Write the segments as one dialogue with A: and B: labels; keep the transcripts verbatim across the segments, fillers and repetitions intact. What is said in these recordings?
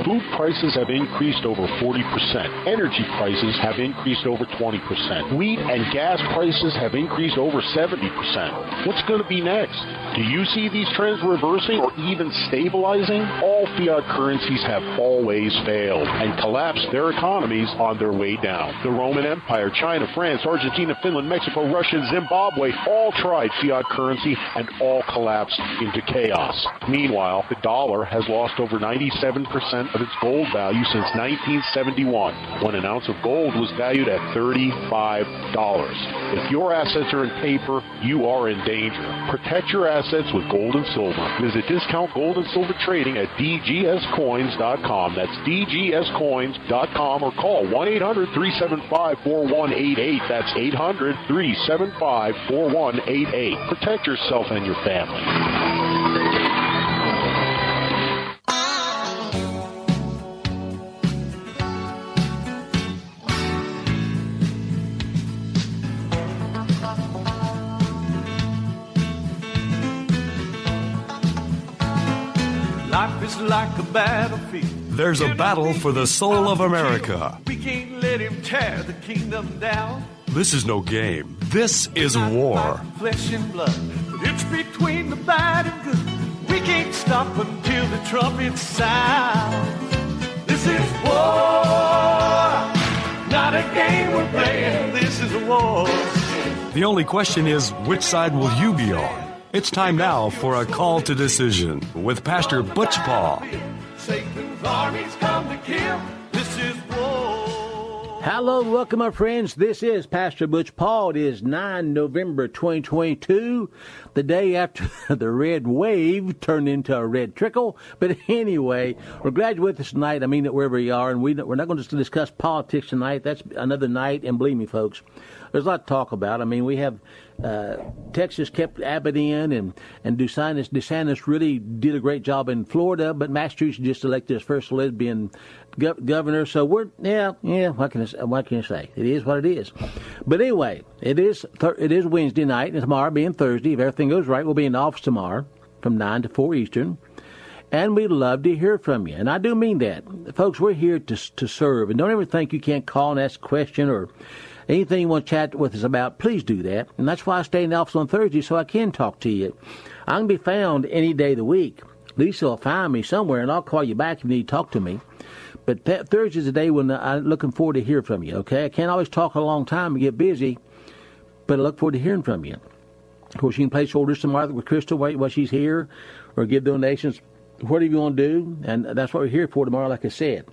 A: Food prices have increased over forty percent. Energy prices have increased over twenty percent. Wheat and gas prices have increased over seventy percent. What's going to be next? Do you see these trends reversing or even stabilizing? All fiat currencies have always failed and collapsed their economies on their way down. The Roman Empire, China, France, Argentina, Finland, Mexico, Russia, and Zimbabwe all tried fiat currency and all collapsed into chaos. Meanwhile, the dollar has lost over ninety-seven percent of its gold value since nineteen seventy-one, when an ounce of gold was valued at thirty-five dollars. If your assets are in paper, you are in danger. Protect your assets with gold and silver. Visit Discount Gold and Silver Trading at d g s coins dot com. That's d g s coins dot com, or call one eight hundred three seven five four one eight eight. That's eight hundred three seven five four one eight eight. Protect yourself and your family.
B: Life is like a battlefield.
C: There's a battle for the soul of America.
B: We can't let him tear the kingdom down.
C: This is no game. This is war.
B: Flesh and blood. It's between the bad and good. We can't stop until the trumpet sounds. This is war. Not a game we're playing. This is a war.
C: The only question is, which side will you be on? It's time now for a call to decision with Pastor Butch Paul.
B: Satan's armies come to kill. This is war.
D: Hello, welcome, my friends. This is Pastor Butch Paul. It is the ninth of November, twenty twenty-two, the day after the red wave turned into a red trickle. But anyway, we're glad you're with us tonight. I mean it wherever you are, and we, we're not going to discuss politics tonight. That's another night, and believe me, folks, there's a lot to talk about. I mean, we have uh, Texas kept Abbott in, and, and DeSantis, DeSantis really did a great job in Florida, but Massachusetts just elected his first lesbian go- governor. So we're, yeah, yeah, what can, I, what can I say? It is what it is. But anyway, it is th- it is Wednesday night, and tomorrow being Thursday, if everything goes right, we'll be in the office tomorrow from nine to four Eastern. And we'd love to hear from you. And I do mean that. Folks, we're here to to serve. And don't ever think you can't call and ask a question or anything you want to chat with us about, please do that. And that's why I stay in the office on Thursday, so I can talk to you. I can be found any day of the week. Lisa will find me somewhere, and I'll call you back if you need to talk to me. But th- Thursday's the day when I'm looking forward to hear from you, okay? I can't always talk a long time and get busy, but I look forward to hearing from you. Of course, you can place orders tomorrow with Crystal while she's here, or give donations, whatever you want to do, and that's what we're here for tomorrow, like I said.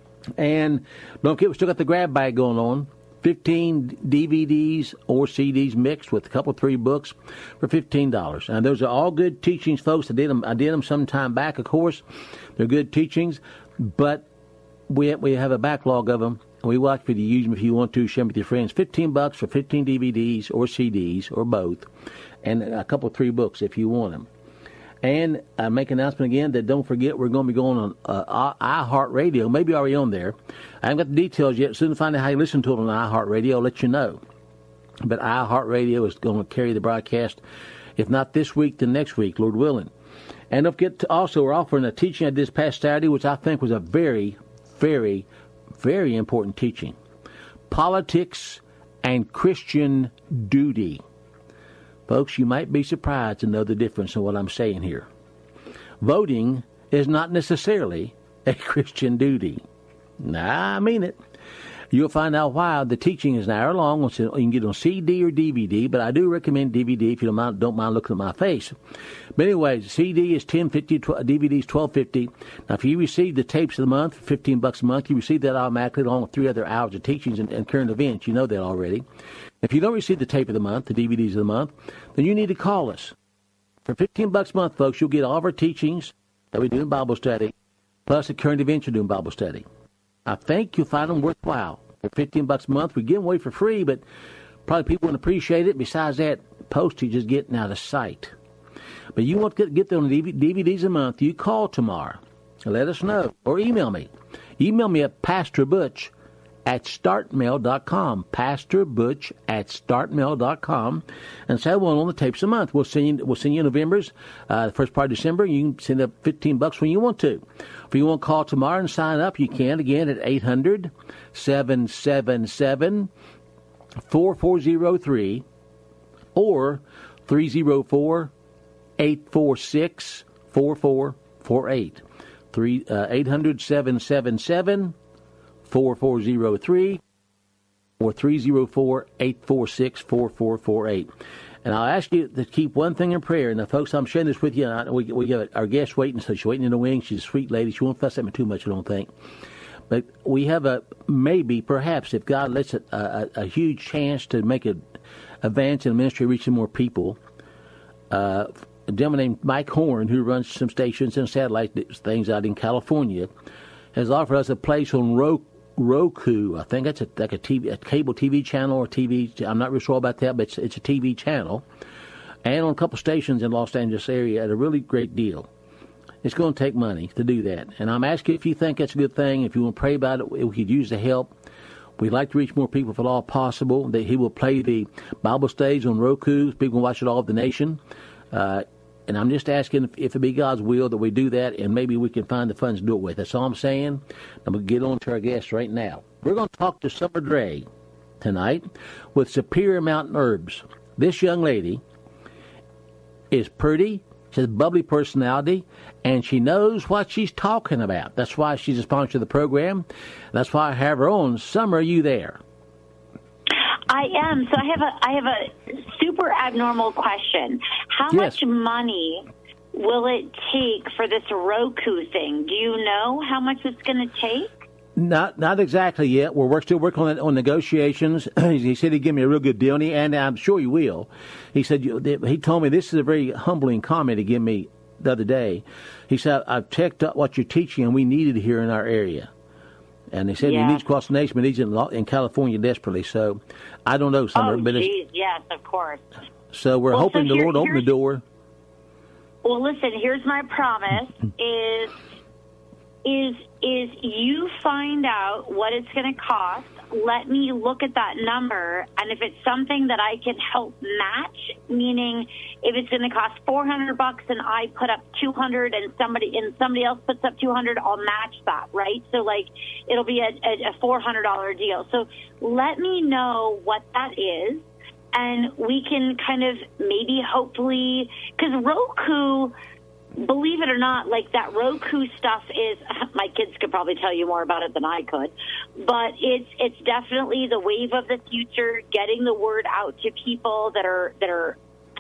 D: And don't forget, we still got the grab bag going on. fifteen D V Ds or C Ds mixed with a couple, three books for fifteen dollars. And those are all good teachings, folks. I did them, I did them some time back, of course. They're good teachings, but we we have a backlog of them. We would like for you to use them if you want to. Share them with your friends. fifteen bucks for fifteen D V Ds or C Ds or both, and a couple, three books if you want them. And I make an announcement again that don't forget we're going to be going on uh, iHeartRadio. Maybe already on there. I haven't got the details yet. As soon as I find out how you listen to it on iHeartRadio, I'll let you know. But iHeartRadio is going to carry the broadcast, if not this week, then next week, Lord willing. And don't forget to also, we're offering a teaching I did this past Saturday, which I think was a very, very, very important teaching. Politics and Christian duty. Folks, you might be surprised to know the difference in what I'm saying here. Voting is not necessarily a Christian duty. Nah, I mean it. You'll find out why. The teaching is an hour long. You can get it on C D or D V D, but I do recommend D V D if you don't mind, don't mind looking at my face. But anyway, C D is ten fifty, D V D is twelve fifty. Now, if you receive the tapes of the month for fifteen bucks a month, you receive that automatically along with three other hours of teachings and, and current events. You know that already. If you don't receive the tape of the month, the D V Ds of the month, then you need to call us. For fifteen bucks a month, folks, you'll get all of our teachings that we do in Bible study, plus the current events you do in Bible study. I think you'll find them worthwhile. For fifteen bucks a month, we give them away for free, but probably people wouldn't appreciate it. Besides that, postage is getting out of sight. But you want to get, get them D V Ds a month, you call tomorrow and let us know. Or email me. Email me at Pastor Butch at startmail dot com. Pastor Butch at startmail dot com. And say, well, on the tapes a month. We'll send you, we'll send you November's, uh, the first part of December. You can send up fifteen bucks when you want to. If you want to call tomorrow and sign up, you can, again, at eight hundred, seven seven seven, four four zero three or three zero four, eight four six, four four four eight. Three, uh, eight hundred, seven seven seven, four four zero three or three zero four, eight four six, four four four eight. And I'll ask you to keep one thing in prayer. And, folks, I'm sharing this with you. And I, we, we got our guest waiting, so she's waiting in the wings. She's a sweet lady. She won't fuss at me too much, I don't think. But we have a, maybe, perhaps, if God lets it, a, a, a huge chance to make an advance in ministry, reaching more people. Uh, a gentleman named Mike Horn, who runs some stations and satellite things out in California, has offered us a place on Roku. I think that's a, like a, T V, a cable T V channel or T V. I'm not real sure about that, but it's, it's a T V channel. And on a couple stations in Los Angeles area at a really great deal. It's going to take money to do that. And I'm asking if you think that's a good thing, if you want to pray about it, we could use the help. We'd like to reach more people if at all possible. That he will play the Bible stage on Roku. People can watch it all over the nation. Uh, and I'm just asking if, if it be God's will that we do that, and maybe we can find the funds to do it with. That's all I'm saying. I'm going to get on to our guest right now. We're going to talk to Summer Dray tonight with Superior Mountain Herbs. This young lady is pretty. She has a bubbly personality, and she knows what she's talking about. That's why she's a sponsor of the program. That's why I have her on. Summer, are you there?
E: I am. So I have a I have a super abnormal question. How
D: yes.
E: much money will it take for this Roku thing? Do you know how much it's going to take?
D: Not not exactly yet. We're, we're still working on it, on negotiations. He said he'd give me a real good deal, and, he, and I'm sure he will. He said he told me this is a very humbling comment he gave me the other day. He said, I've checked out what you're teaching, and we need it here in our area. And they said yeah. he needs across the nation, but he's in, in California desperately. So I don't know, Summer.
E: Oh,
D: but
E: geez, yes, of course.
D: So we're
E: well,
D: hoping
E: so
D: the
E: here,
D: Lord open the door.
E: Well, listen, here's my promise, is is is you find out what it's going to cost. Let me look at that number, and if it's something that I can help match, meaning if it's going to cost four hundred bucks and I put up two hundred and somebody and somebody else puts up two hundred, I'll match that, right? So like it'll be a, a, a four hundred dollars deal. So let me know what that is, and we can kind of maybe hopefully, because Roku, believe it or not, like that Roku stuff is, my kids could probably tell you more about it than I could, but it's it's definitely the wave of the future, getting the word out to people that are that are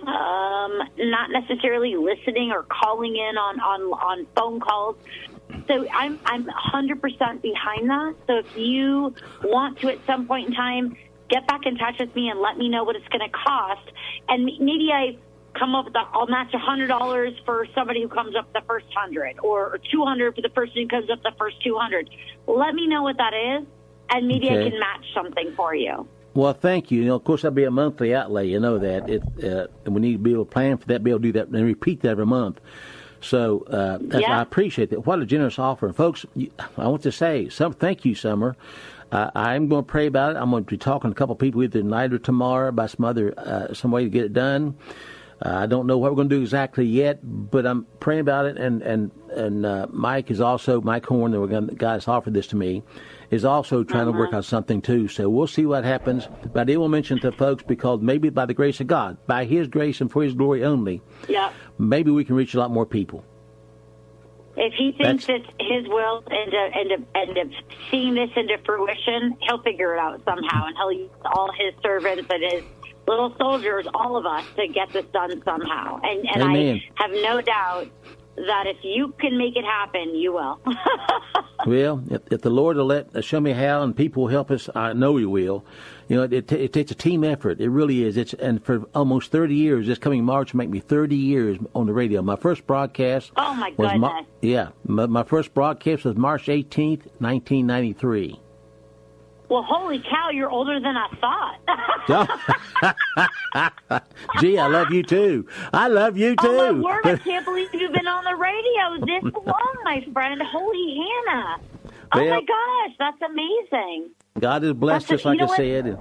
E: um, not necessarily listening or calling in on, on, on phone calls. So I'm I'm one hundred percent behind that. So if you want to at some point in time, get back in touch with me and let me know what it's going to cost, and maybe I come up with the, I'll match one hundred dollars for somebody who comes up the first one hundred, or two hundred for the person who comes up the first two hundred. Let me know what that is, and maybe okay. I can match something for you. Well,
D: thank you. You know, of course, that'll be a monthly outlay. You know that. It, uh, and we need to be able to plan for that, be able to do that, and repeat that every month. So uh, that's, yeah. I appreciate that. What a generous offer. And folks, you, I want to say, some, thank you, Summer. Uh, I'm going to pray about it. I'm going to be talking to a couple of people either tonight or tomorrow about some other, uh, some way to get it done. Uh, I don't know what we're going to do exactly yet, but I'm praying about it. And and and uh, Mike is also Mike Horn, the guy that's offered this to me, is also trying uh-huh. to work out something too. So we'll see what happens. But I did want to mention to folks, because maybe by the grace of God, by His grace and for His glory only,
E: yeah,
D: maybe we can reach a lot more people.
E: If He thinks That's, it's His will and uh, and uh, and uh, seeing this into fruition, He'll figure it out somehow, and He'll use all His servants and His little soldiers, all of us, to get this done somehow. And, and I have no doubt that if you can make it happen, you will.
D: Well, if, if the Lord will let uh, show me how, and people will help us, I know He will. You know, it, it, it takes a team effort. It really is. It's and for almost thirty years, this coming March will make me thirty years on the radio. My first broadcast.
E: Oh my
D: was
E: goodness.
D: Mar- yeah, my, my first broadcast was March eighteenth, nineteen ninety-three.
E: Well, holy cow, you're older than I
D: thought. Gee, I love you, too. I love you, too.
E: Oh, my word, I can't believe you've been on the radio this long, my friend. Holy Hannah. Oh, well, my gosh, that's amazing.
D: God has blessed
E: That's
D: us, like
E: you know
D: I said. And,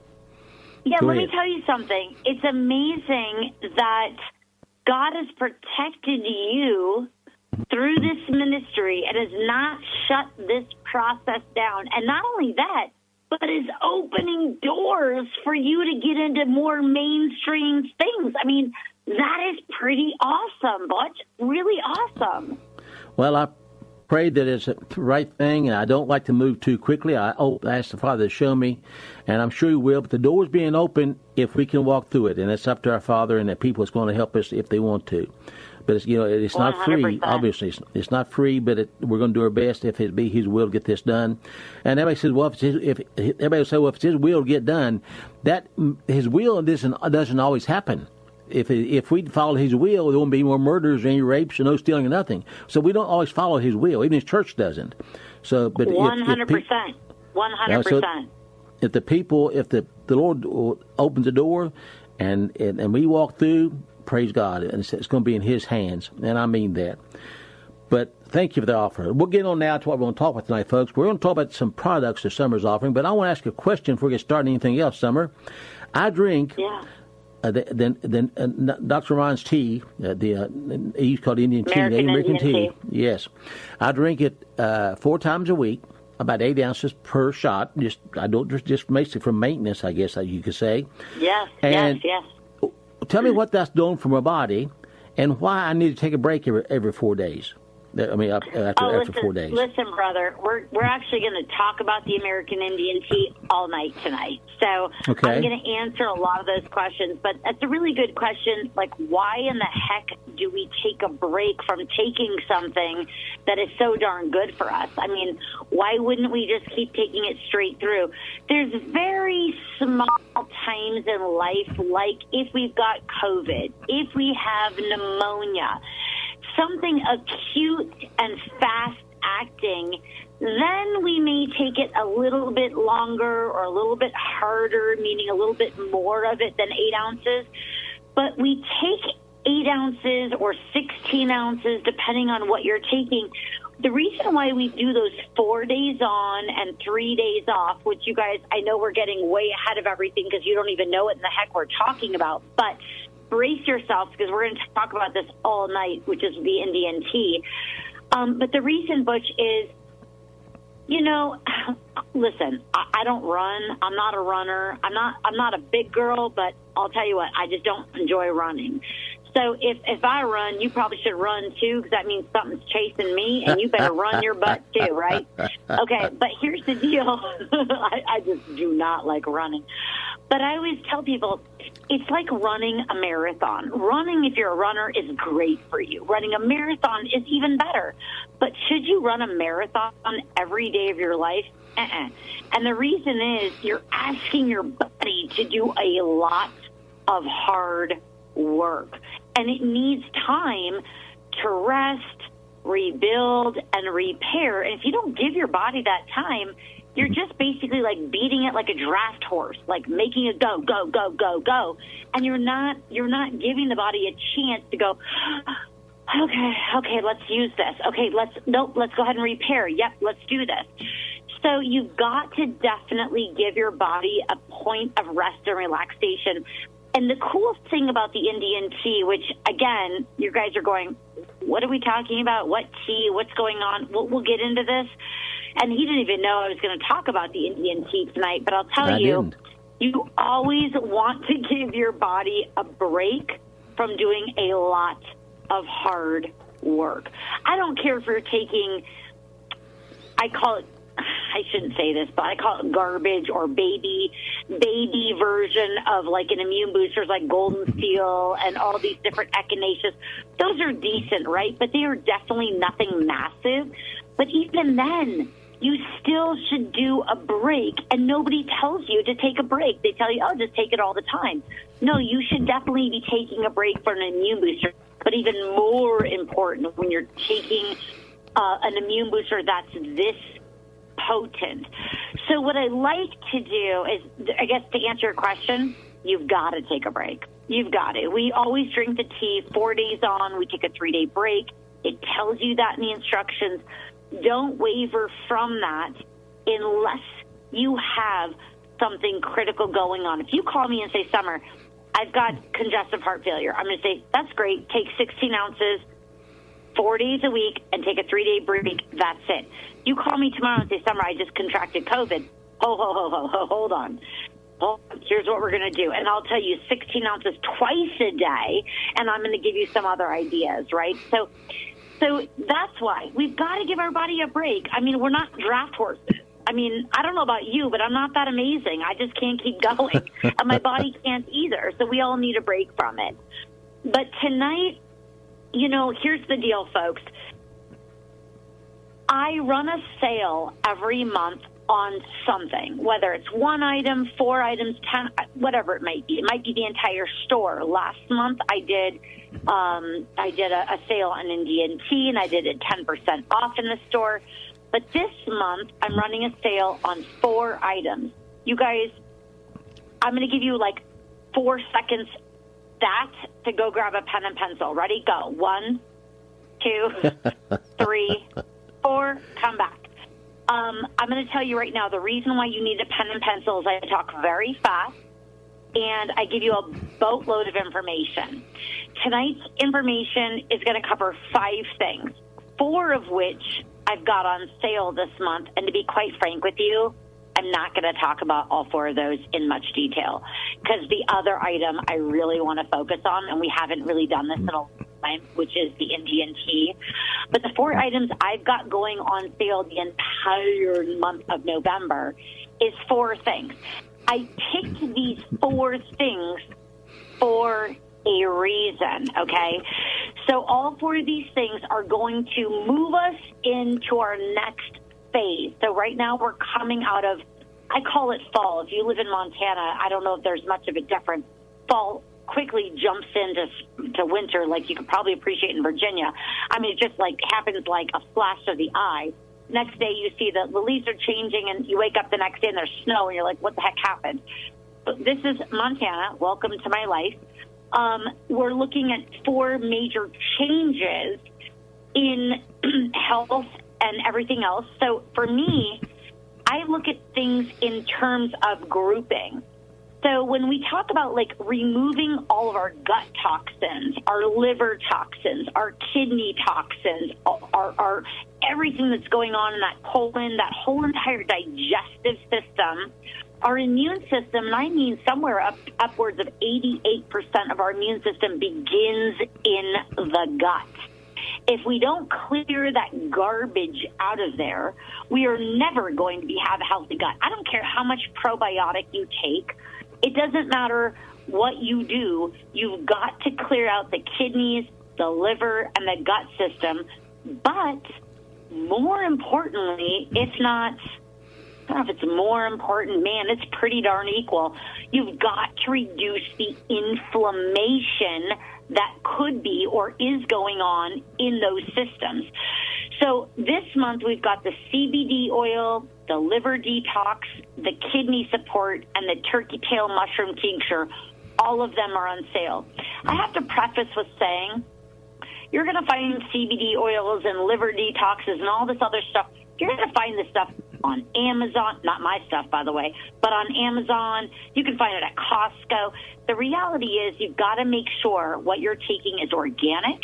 E: yeah,
D: Go
E: let
D: ahead.
E: me tell you something. It's amazing that God has protected you through this ministry and has not shut this process down. And not only that, but is opening doors for you to get into more mainstream things. I mean, that is pretty awesome, Butch. Really awesome.
D: Well, I pray that it's the right thing, and I don't like to move too quickly. I ask the Father to show me, and I'm sure He will. But the door's being open if we can walk through it, and it's up to our Father and the people that's going to help us if they want to. But it's, you know, it's not free.
E: one hundred percent.
D: Obviously, it's, it's not free. But it, we're going to do our best if it be His will to get this done. And everybody says, well, if, it's his, if everybody will say, well, if it's His will to get done, that His will doesn't doesn't always happen. If it, if we follow His will, there won't be more murders, any rapes, and no stealing, or nothing. So we don't always follow His will. Even His church doesn't. So, but
E: one hundred percent, one hundred percent.
D: If the people, if the the Lord opens the door, and and, and we walk through. Praise God, and it's, it's going to be in His hands, and I mean that. But thank you for the offer. We'll get on now to what we're going to talk about tonight, folks. We're going to talk about some products that Summer's offering, but I want to ask you a question before we get started on anything else, Summer. I drink
E: yeah.
D: uh, the, the, the, uh, Doctor Ron's tea, uh, the uh, he's called Indian
E: American
D: tea, the American
E: Indian
D: tea.
E: tea.
D: Yes. I drink it uh, four times a week, about eight ounces per shot. Just I don't just, just basically for maintenance, I guess you could say.
E: Yes,
D: and
E: yes, yes.
D: Tell me what that's doing for my body, and why I need to take a break every every four days. I mean, after,
E: oh,
D: after
E: listen,
D: four days.
E: Listen, brother, we're we're actually going to talk about the American Indian tea all night tonight. So
D: okay.
E: I'm going to answer a lot of those questions. But that's a really good question. Like, why in the heck do we take a break from taking something that is so darn good for us? I mean, why wouldn't we just keep taking it straight through? There's very small times in life, like if we've got COVID, if we have pneumonia, something acute and fast acting, then we may take it a little bit longer or a little bit harder, meaning a little bit more of it than eight ounces. But we take eight ounces or sixteen ounces, depending on what you're taking. The reason why we do those four days on and three days off, which you guys, I know we're getting way ahead of everything because you don't even know what in the heck we're talking about, but brace yourselves because we're going to talk about this all night, which is the Indian tea. Um, but the reason, Butch, is, you know, listen, I, I don't run. I'm not a runner. I'm not. I'm not a big girl, but I'll tell you what, I just don't enjoy running. So if if I run, you probably should run too, because that means something's chasing me, and you better run your butt too, right? Okay, but here's the deal. I, I just do not like running. But I always tell people, it's like running a marathon. Running, if you're a runner, is great for you. Running a marathon is even better. But should you run a marathon every day of your life? Uh-uh. And the reason is you're asking your body to do a lot of hard work. And it needs time to rest, rebuild, and repair. And if you don't give your body that time, you're just basically like beating it like a draft horse, like making it go, go, go, go, go. And you're not you're not giving the body a chance to go, okay, okay, let's use this. Okay, let's nope, let's go ahead and repair. Yep, let's do this. So you've got to definitely give your body a point of rest and relaxation. And the cool thing about the Indian tea, which, again, you guys are going, what are we talking about? What tea? What's going on? We'll, we'll get into this. And he didn't even know I was going to talk about the Indian tea tonight. But I'll tell
D: I
E: you,
D: didn't.
E: you always want to give your body a break from doing a lot of hard work. I don't care if you're taking, I call it, I shouldn't say this, but I call it garbage or baby, baby version of like an immune boosters like Golden Seal and all these different echinaceas. Those are decent, right? But they are definitely nothing massive. But even then, you still should do a break. And nobody tells you to take a break. They tell you, oh, just take it all the time. No, you should definitely be taking a break for an immune booster. But even more important, when you're taking uh, an immune booster that's this potent. So what I like to do is, I guess to answer your question, you've got to take a break. You've got it. We always drink the tea four days on. We take a three-day break. It tells you that in the instructions. Don't waver from that unless you have something critical going on. If you call me and say, Summer, I've got congestive heart failure, I'm going to say, that's great. Take sixteen ounces, four days a week, and take a three-day break. That's it. You call me tomorrow and say, Summer, I just contracted COVID. Ho, ho, ho, ho, ho, hold on. Well, here's what we're going to do. And I'll tell you sixteen ounces twice a day, and I'm going to give you some other ideas, right? So so that's why. We've got to give our body a break. I mean, we're not draft horses. I mean, I don't know about you, but I'm not that amazing. I just can't keep going. And my body can't either. So we all need a break from it. But tonight, you know, here's the deal, folks. I run a sale every month on something, whether it's one item, four items, ten, whatever it might be. It might be the entire store. Last month, I did um, I did a, a sale on N D and T, and I did it ten percent off in the store. But this month, I'm running a sale on four items. You guys, I'm going to give you like four seconds that to go grab a pen and pencil. Ready? Go. One, two, three, four. Come back. Um, I'm going to tell you right now, the reason why you need a pen and pencil is I talk very fast, and I give you a boatload of information. Tonight's information is going to cover five things, four of which I've got on sale this month. And to be quite frank with you, I'm not going to talk about all four of those in much detail because the other item I really want to focus on, and we haven't really done this in a long time, which is the N D and T. But the four items I've got going on sale the entire month of November is four things. I picked these four things for a reason, okay? So all four of these things are going to move us into our next phase. So right now we're coming out of, I call it fall. If you live in Montana, I don't know if there's much of a difference. Fall quickly jumps into to winter, like you could probably appreciate in Virginia. I mean, it just like happens like a flash of the eye. Next day you see that the leaves are changing, and you wake up the next day and there's snow, and you're like, what the heck happened? But this is Montana. Welcome to my life. Um, we're looking at four major changes in health and everything else. So for me, I look at things in terms of grouping. So when we talk about like removing all of our gut toxins, our liver toxins, our kidney toxins, our, our everything that's going on in that colon, that whole entire digestive system, our immune system, and I mean somewhere up upwards of eighty-eight percent of our immune system begins in the gut. If we don't clear that garbage out of there, we are never going to be, have a healthy gut. I don't care how much probiotic you take. It doesn't matter what you do. You've got to clear out the kidneys, the liver, and the gut system. But more importantly, if not, I don't know if it's more important, man, it's pretty darn equal. You've got to reduce the inflammation that could be or is going on in those systems. So this month we've got the C B D oil, the liver detox, the kidney support, and the turkey tail mushroom tincture. All of them are on sale. I have to preface with saying you're going to find C B D oils and liver detoxes and all this other stuff. You're going to find this stuff on Amazon, not my stuff, by the way, but on Amazon. You can find it at Costco. The reality is you've got to make sure what you're taking is organic,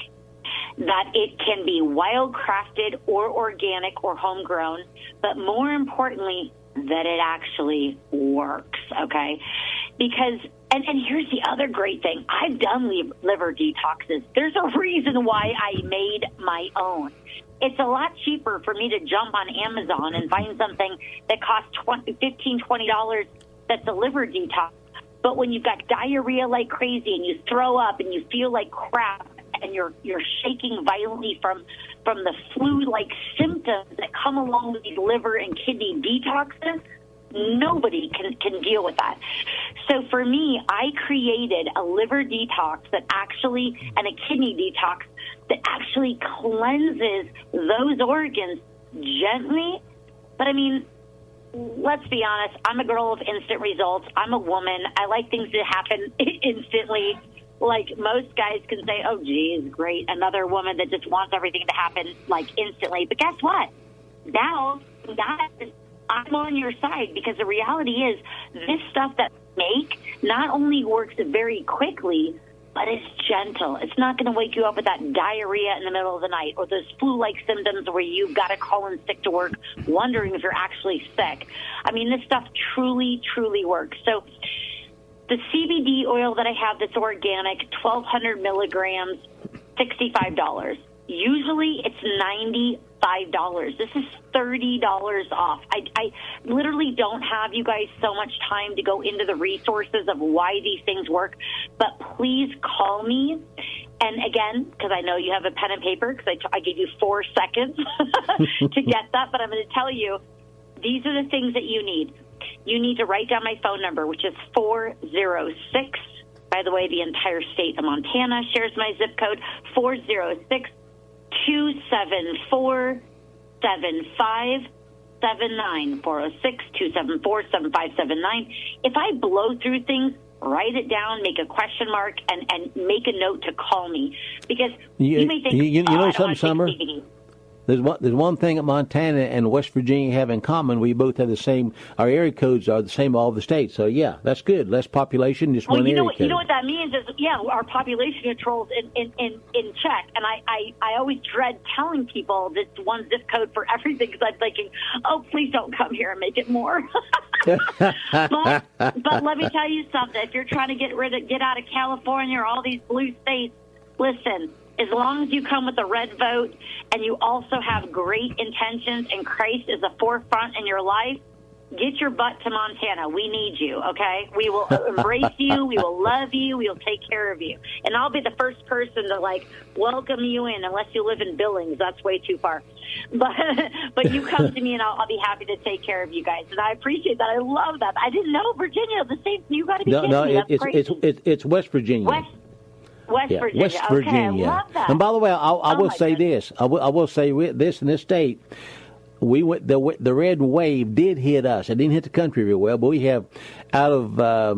E: that it can be wild-crafted or organic or homegrown, but more importantly, that it actually works, okay? Because, and, and here's the other great thing. I've done liver detoxes. There's a reason why I made my own. It's a lot cheaper for me to jump on Amazon and find something that costs fifteen dollars, twenty dollars that's a liver detox. But when you've got diarrhea like crazy and you throw up and you feel like crap and you're you're shaking violently from from the flu-like symptoms that come along with these liver and kidney detoxes, nobody can, can deal with that. So for me, I created a liver detox that actually, and a kidney detox that actually cleanses those organs gently. But I mean, let's be honest, I'm a girl of instant results. I'm a woman. I like things to happen instantly. Like most guys can say, oh, geez, great. Another woman that just wants everything to happen like instantly. But guess what? Now that is I'm on your side because the reality is this stuff that we make not only works very quickly, but it's gentle. It's not going to wake you up with that diarrhea in the middle of the night or those flu-like symptoms where you've got to call in sick to work wondering if you're actually sick. I mean, this stuff truly, truly works. So the C B D oil that I have that's organic, twelve hundred milligrams, sixty-five dollars. Usually it's ninety-five dollars. This is thirty dollars off. I, I literally don't have you guys so much time to go into the resources of why these things work, but please call me. And again, because I know you have a pen and paper, because I, t- I gave you four seconds to get that, but I'm going to tell you, these are the things that you need. You need to write down my phone number, which is four oh six. By the way, the entire state of Montana shares my zip code, four oh six, two seven four, seven five seven nine, four oh six, two seven four, seven five seven nine. If I blow through things, write it down, make a question mark, and, and make a note to call me. Because you, you may think,
D: you, you, you
E: oh,
D: know
E: I don't
D: something,
E: want to
D: Summer?
E: take C B D.
D: There's one, there's one thing that Montana and West Virginia have in common. We both have the same, our area codes are the same all the states. So, yeah, that's good. Less population, just
E: well,
D: one
E: you know
D: area
E: what,
D: code.
E: You know what that means is, yeah, our population control's in, in, in, in check. And I, I, I always dread telling people this one zip code for everything because I'm thinking, oh, please don't come here and make it more. but, but let me tell you something. If you're trying to get rid of, get out of California or all these blue states, listen, as long as you come with a red vote and you also have great intentions and Christ is the forefront in your life, get your butt to Montana. We need you, okay? We will embrace you. We will love you. We will take care of you. And I'll be the first person to, like, welcome you in unless you live in Billings. That's way too far. But but you come to me, and I'll, I'll be happy to take care of you guys. And I appreciate that. I love that. I didn't know Virginia, the same. You got to be
D: no,
E: kidding
D: no,
E: me.
D: it,
E: That's
D: it's,
E: crazy.
D: it's, it's, it's West Virginia.
E: West West
D: yeah,
E: Virginia.
D: West Virginia.
E: Okay, I love that.
D: And by the way, I, I
E: Oh,
D: will
E: my
D: say
E: goodness.
D: this. I will, I will say with this in this state, we went the the red wave did hit us. It didn't hit the country very well, but we have out of uh,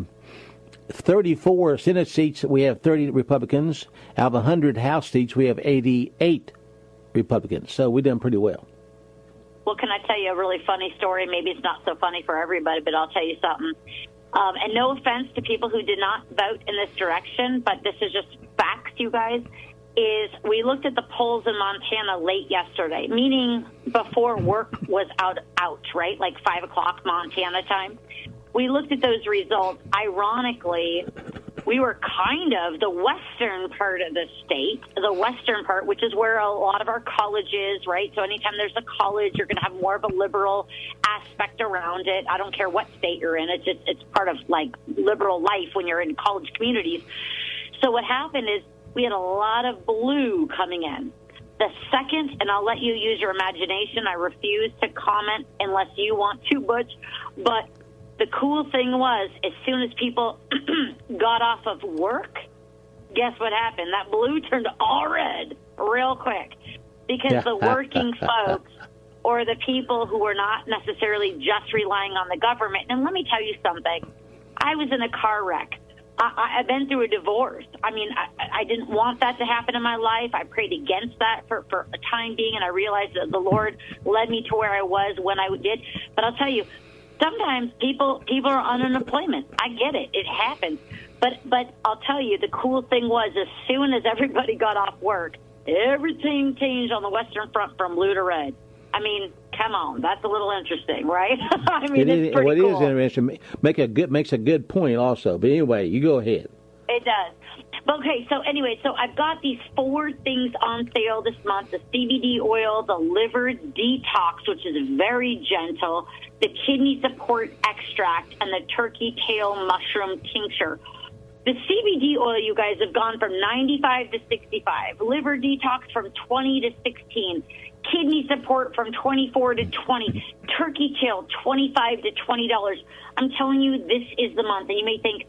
D: thirty-four Senate seats, we have thirty Republicans. Out of one hundred House seats, we have eighty-eight Republicans. So we've done pretty well.
E: Well, can I tell you a really funny story? Maybe it's not so funny for everybody, but I'll tell you something. Um, and no offense to people who did not vote in this direction, but this is just facts, you guys, is we looked at the polls in Montana late yesterday, meaning before work was out, out, right, like five o'clock Montana time. We looked at those results. Ironically, we were kind of the western part of the state, the western part, which is where a lot of our college is, right? So anytime there's a college, you're going to have more of a liberal aspect around it. I don't care what state you're in. It's just, it's part of, like, liberal life when you're in college communities. So what happened is we had a lot of blue coming in. The second, and I'll let you use your imagination, I refuse to comment unless you want to, Butch, but the cool thing was, as soon as people got off of work, guess what happened? That blue turned all red real quick because the working folks or the people who were not necessarily just relying on the government. And let me tell you something. I was in a car wreck. I, I've been through a divorce. I mean, I, I didn't want that to happen in my life. I prayed against that for, for a time being, and I realized that the Lord led me to where I was when I did. But I'll tell you, sometimes people people are on unemployment. I get it. It happens. But but I'll tell you, the cool thing was as soon as everybody got off work, everything changed on the Western Front from blue to red. I mean, come on. That's a little interesting, right? I mean,
D: It
E: it's
D: is,
E: pretty
D: what
E: cool.
D: is interesting, make a good, makes a good point also. But anyway, you go ahead.
E: It does. But okay, so anyway, so I've got these four things on sale this month: the C B D oil, the liver detox, which is very gentle, the kidney support extract, and the turkey tail mushroom tincture. The C B D oil, you guys, have gone from ninety-five to sixty-five. Liver detox from twenty to sixteen. Kidney support from twenty-four to twenty. Turkey tail, twenty-five to twenty dollars. I'm telling you, this is the month. And you may think,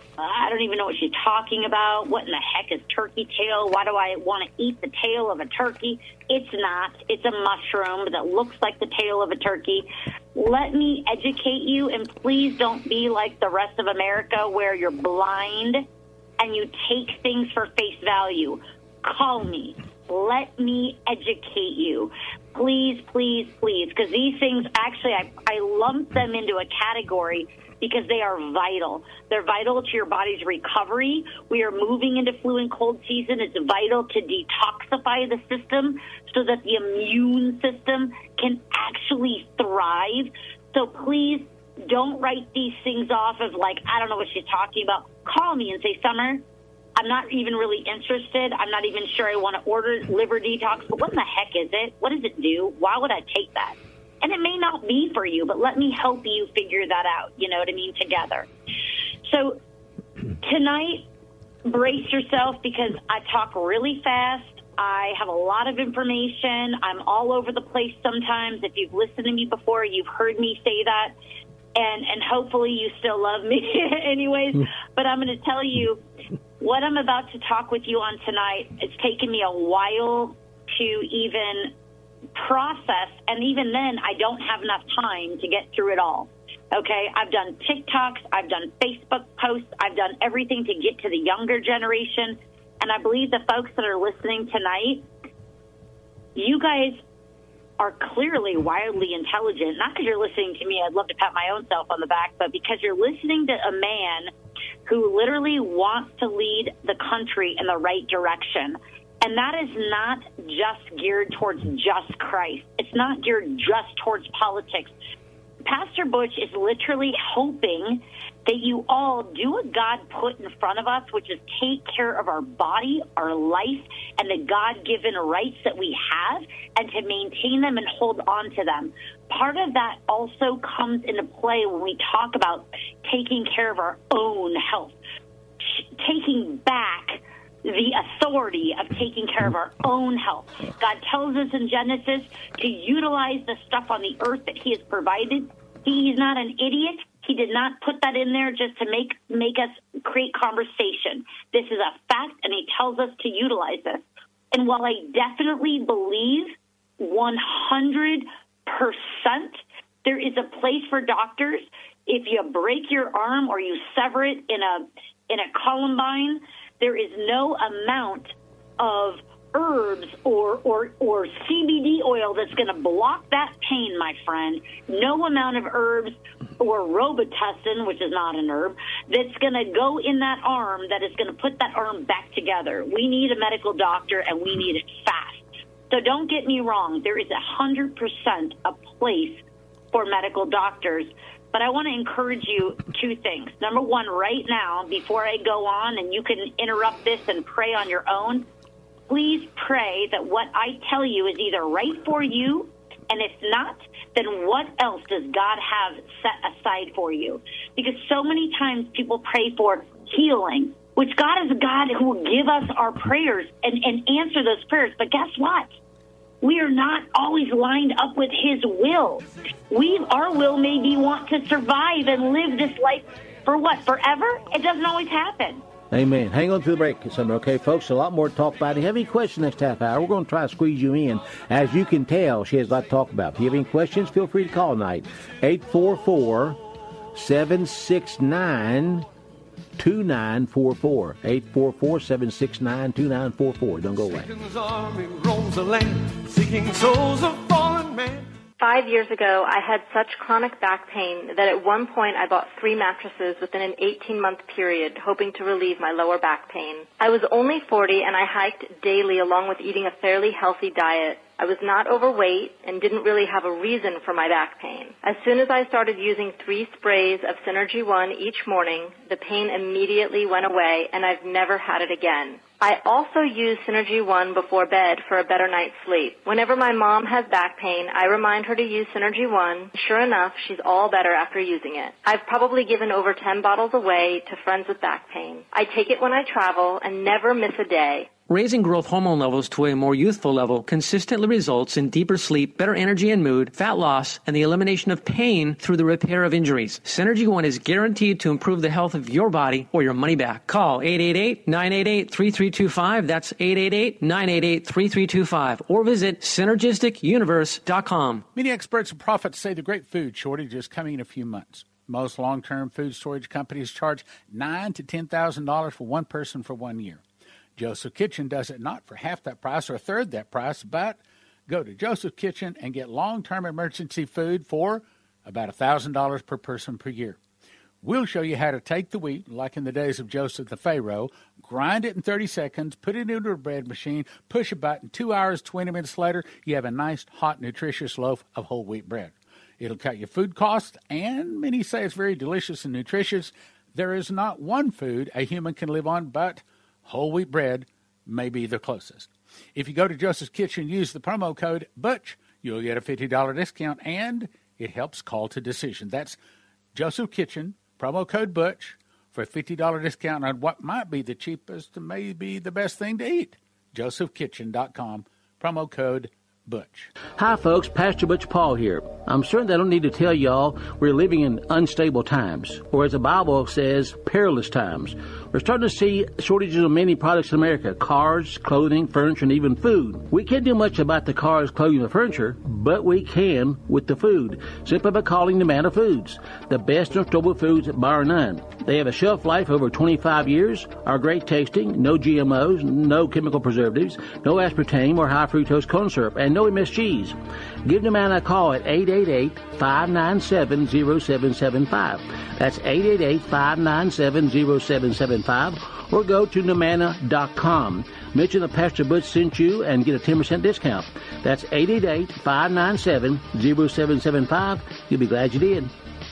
E: I don't even know what she's talking about. What in the heck is turkey tail? Why do I want to eat the tail of a turkey? It's not. It's a mushroom that looks like the tail of a turkey. Let me educate you, and please don't be like the rest of America where you're blind and you take things for face value. Call me. Let me educate you. Please, please, please, because these things, actually, I, I lump them into a category because they are vital. They're vital to your body's recovery. We are moving into flu and cold season. It's vital to detoxify the system so that the immune system can actually thrive. So please don't write these things off as like, I don't know what she's talking about. Call me and say, Summer, I'm not even really interested. I'm not even sure I want to order liver detox, but what in the heck is it? What does it do? Why would I take that? And it may not be for you, but let me help you figure that out. You know what I mean? Together. So tonight, brace yourself because I talk really fast. I have a lot of information. I'm all over the place sometimes. If you've listened to me before, you've heard me say that. And, and hopefully you still love me anyways. But I'm going to tell you what I'm about to talk with you on tonight. It's taken me a while to even process, and even then, I don't have enough time to get through it all. Okay, I've done TikToks, I've done Facebook posts, I've done everything to get to the younger generation, and I believe the folks that are listening tonight, you guys are clearly wildly intelligent, not because you're listening to me, I'd love to pat my own self on the back, but because you're listening to a man who literally wants to lead the country in the right direction. And that is not just geared towards just Christ. It's not geared just towards politics. Pastor Butch is literally hoping that you all do what God put in front of us, which is take care of our body, our life, and the God-given rights that we have, and to maintain them and hold on to them. Part of that also comes into play when we talk about taking care of our own health, taking back the authority of taking care of our own health. God tells us in Genesis to utilize the stuff on the earth that he has provided. He, he's not an idiot. He did not put that in there just to make make us create conversation. This is a fact, and he tells us to utilize this. And while I definitely believe one hundred percent there is a place for doctors, if you break your arm or you sever it in a in a columbine, there is no amount of herbs or, or, or C B D oil that's going to block that pain, my friend. No amount of herbs or Robitussin, which is not an herb, that's going to go in that arm that is going to put that arm back together. We need a medical doctor, and we need it fast. So don't get me wrong. There is one hundred percent a place for medical doctors. But I want to encourage you two things. Number one, right now, before I go on, and you can interrupt this and pray on your own, please pray that what I tell you is either right for you, and if not, then what else does God have set aside for you? Because so many times people pray for healing, which God is a God who will give us our prayers and, and answer those prayers. But guess what? We are not always lined up with his will. We, our will may be want to survive and live this life for what, forever? It doesn't always happen.
D: Amen. Hang on to the break, Summer. Okay, folks, a lot more to talk about. If you have any questions next half hour, we're going to try to squeeze you in. As you can tell, she has a lot to talk about. If you have any questions, feel free to call tonight. eight four four, seven six nine, two nine four four. eight four four, seven six nine, two nine four four. Don't go away.
B: Satan's army roams the land, seeking souls of fallen men.
F: Five years ago, I had such chronic back pain that at one point I bought three mattresses within an eighteen-month period, hoping to relieve my lower back pain. I was only forty, and I hiked daily along with eating a fairly healthy diet. I was not overweight and didn't really have a reason for my back pain. As soon as I started using three sprays of Synergy One each morning, the pain immediately went away, and I've never had it again. I also use Synergy One before bed for a better night's sleep. Whenever my mom has back pain, I remind her to use Synergy One. Sure enough, she's all better after using it. I've probably given over ten bottles away to friends with back pain. I take it when I travel and never miss a day.
G: Raising growth hormone levels to a more youthful level consistently results in deeper sleep, better energy and mood, fat loss, and the elimination of pain through the repair of injuries. Synergy One is guaranteed to improve the health of your body or your money back. Call eight eight eight, nine eight eight, three three two five. That's eight eight eight, nine eight eight, three three two five. Or visit synergistic universe dot com.
H: Many experts and prophets say the great food shortage is coming in a few months. Most long-term food storage companies charge nine thousand to ten thousand dollars for one person for one year. Joseph Kitchen does it not for half that price or a third that price, but Go to Joseph's Kitchen and get long-term emergency food for about one thousand dollars per person per year. We'll show you how to take the wheat, like in the days of Joseph the Pharaoh, grind it in thirty seconds, put it into a bread machine, push a button, two hours, twenty minutes later, you have a nice, hot, nutritious loaf of whole wheat bread. It'll cut your food costs, and many say it's very delicious and nutritious. There is not one food a human can live on, but whole wheat bread may be the closest. If you go to Joseph's Kitchen, use the promo code Butch, you'll get a fifty dollars discount, and it helps call to decision. That's Joseph's Kitchen, promo code Butch, for a fifty dollars discount on what might be the cheapest and maybe the best thing to eat. Joseph Kitchen dot com, promo code Butch.
D: Hi, folks. Pastor Butch Paul here. I'm certain that I don't need to tell y'all we're living in unstable times, or as the Bible says, perilous times. We're starting to see shortages of many products in America: cars, clothing, furniture, and even food. We can't do much about the cars, clothing, and furniture, but we can with the food, simply by calling Nomana Foods, the best in storable foods bar none. They have a shelf life over twenty-five years, are great tasting, no G M Os, no chemical preservatives, no aspartame or high fructose corn syrup, and no M S Gs. Give Nomana a call at eight eight eight, five nine seven, zero seven seven five. That's eight eight eight, five nine seven, zero seven seven five, or go to Nomana dot com. Mention that Pastor Butch sent you and get a ten percent discount. That's eight eight eight, five nine seven, zero seven seven five. You'll be glad you did.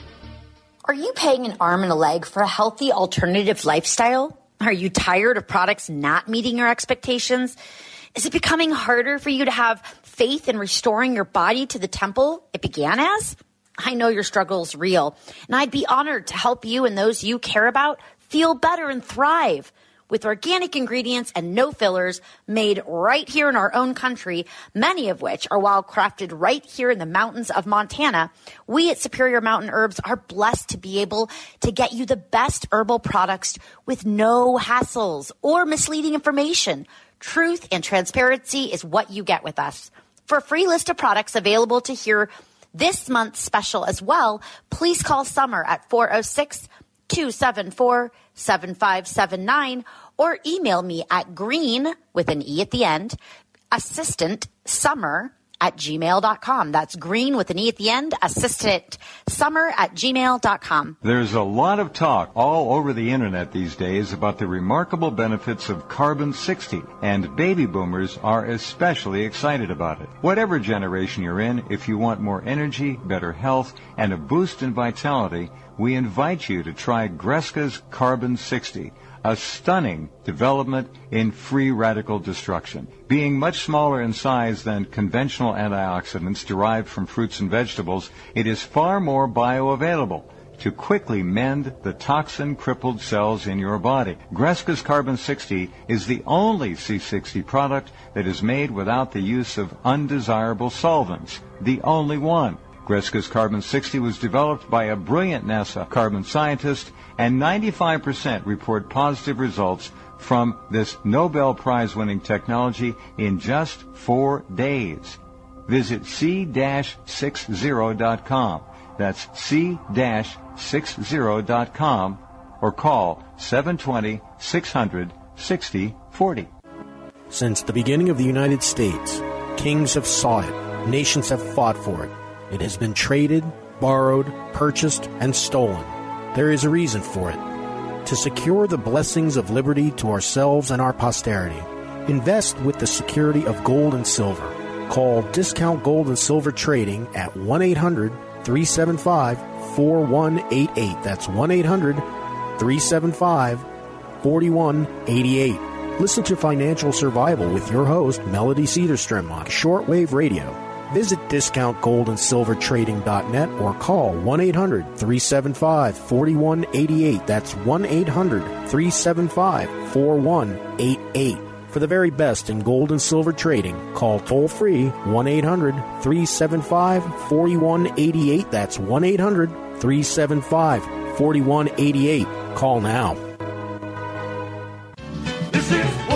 I: Are you paying an arm and a leg for a healthy alternative lifestyle? Are you tired of products not meeting your expectations? Is it becoming harder for you to have faith in restoring your body to the temple it began as? I know your struggle is real, and I'd be honored to help you and those you care about feel better and thrive. With organic ingredients and no fillers made right here in our own country, many of which are wild crafted right here in the mountains of Montana, we at Superior Mountain Herbs are blessed to be able to get you the best herbal products with no hassles or misleading information. Truth and transparency is what you get with us. For a free list of products available to hear this month's special as well, please call Summer at four oh six, two seven four, seven five seven nine or email me at green, with an E at the end, assistant summer at gmail dot com. That's green with an E at the end, assistant summer at gmail dot com.
J: There's a lot of talk all over the internet these days about the remarkable benefits of Carbon sixty, and baby boomers are especially excited about it. Whatever generation you're in, if you want more energy, better health, and a boost in vitality, we invite you to try Greska's Carbon sixty, a stunning development in free radical destruction. Being much smaller in size than conventional antioxidants derived from fruits and vegetables, it is far more bioavailable to quickly mend the toxin-crippled cells in your body. Greska's Carbon sixty is the only C sixty product that is made without the use of undesirable solvents. The only one. Greska's Carbon sixty was developed by a brilliant NASA carbon scientist, and ninety-five percent report positive results from this Nobel Prize-winning technology in just four days. Visit C sixty dot com. That's C sixty dot com or call seven two zero, six hundred, sixty forty.
K: Since the beginning of the United States, kings have sought it, nations have fought for it. It has been traded, borrowed, purchased, and stolen. There is a reason for it. To secure the blessings of liberty to ourselves and our posterity, invest with the security of gold and silver. Call Discount Gold and Silver Trading at one eight hundred, three seven five, four one eight eight. That's one eight hundred, three seven five, four one eight eight. Listen to Financial Survival with your host, Melody Cedarstrom, on Shortwave Radio. Visit discount gold and silver trading dot net or call one eight hundred, three seven five, four one eight eight. That's one eight hundred, three seven five, four one eight eight. For the very best in gold and silver trading, call toll-free one eight hundred, three seven five, four one eight eight. That's one eight hundred, three seven five, four one eight eight. Call now.
B: This is war,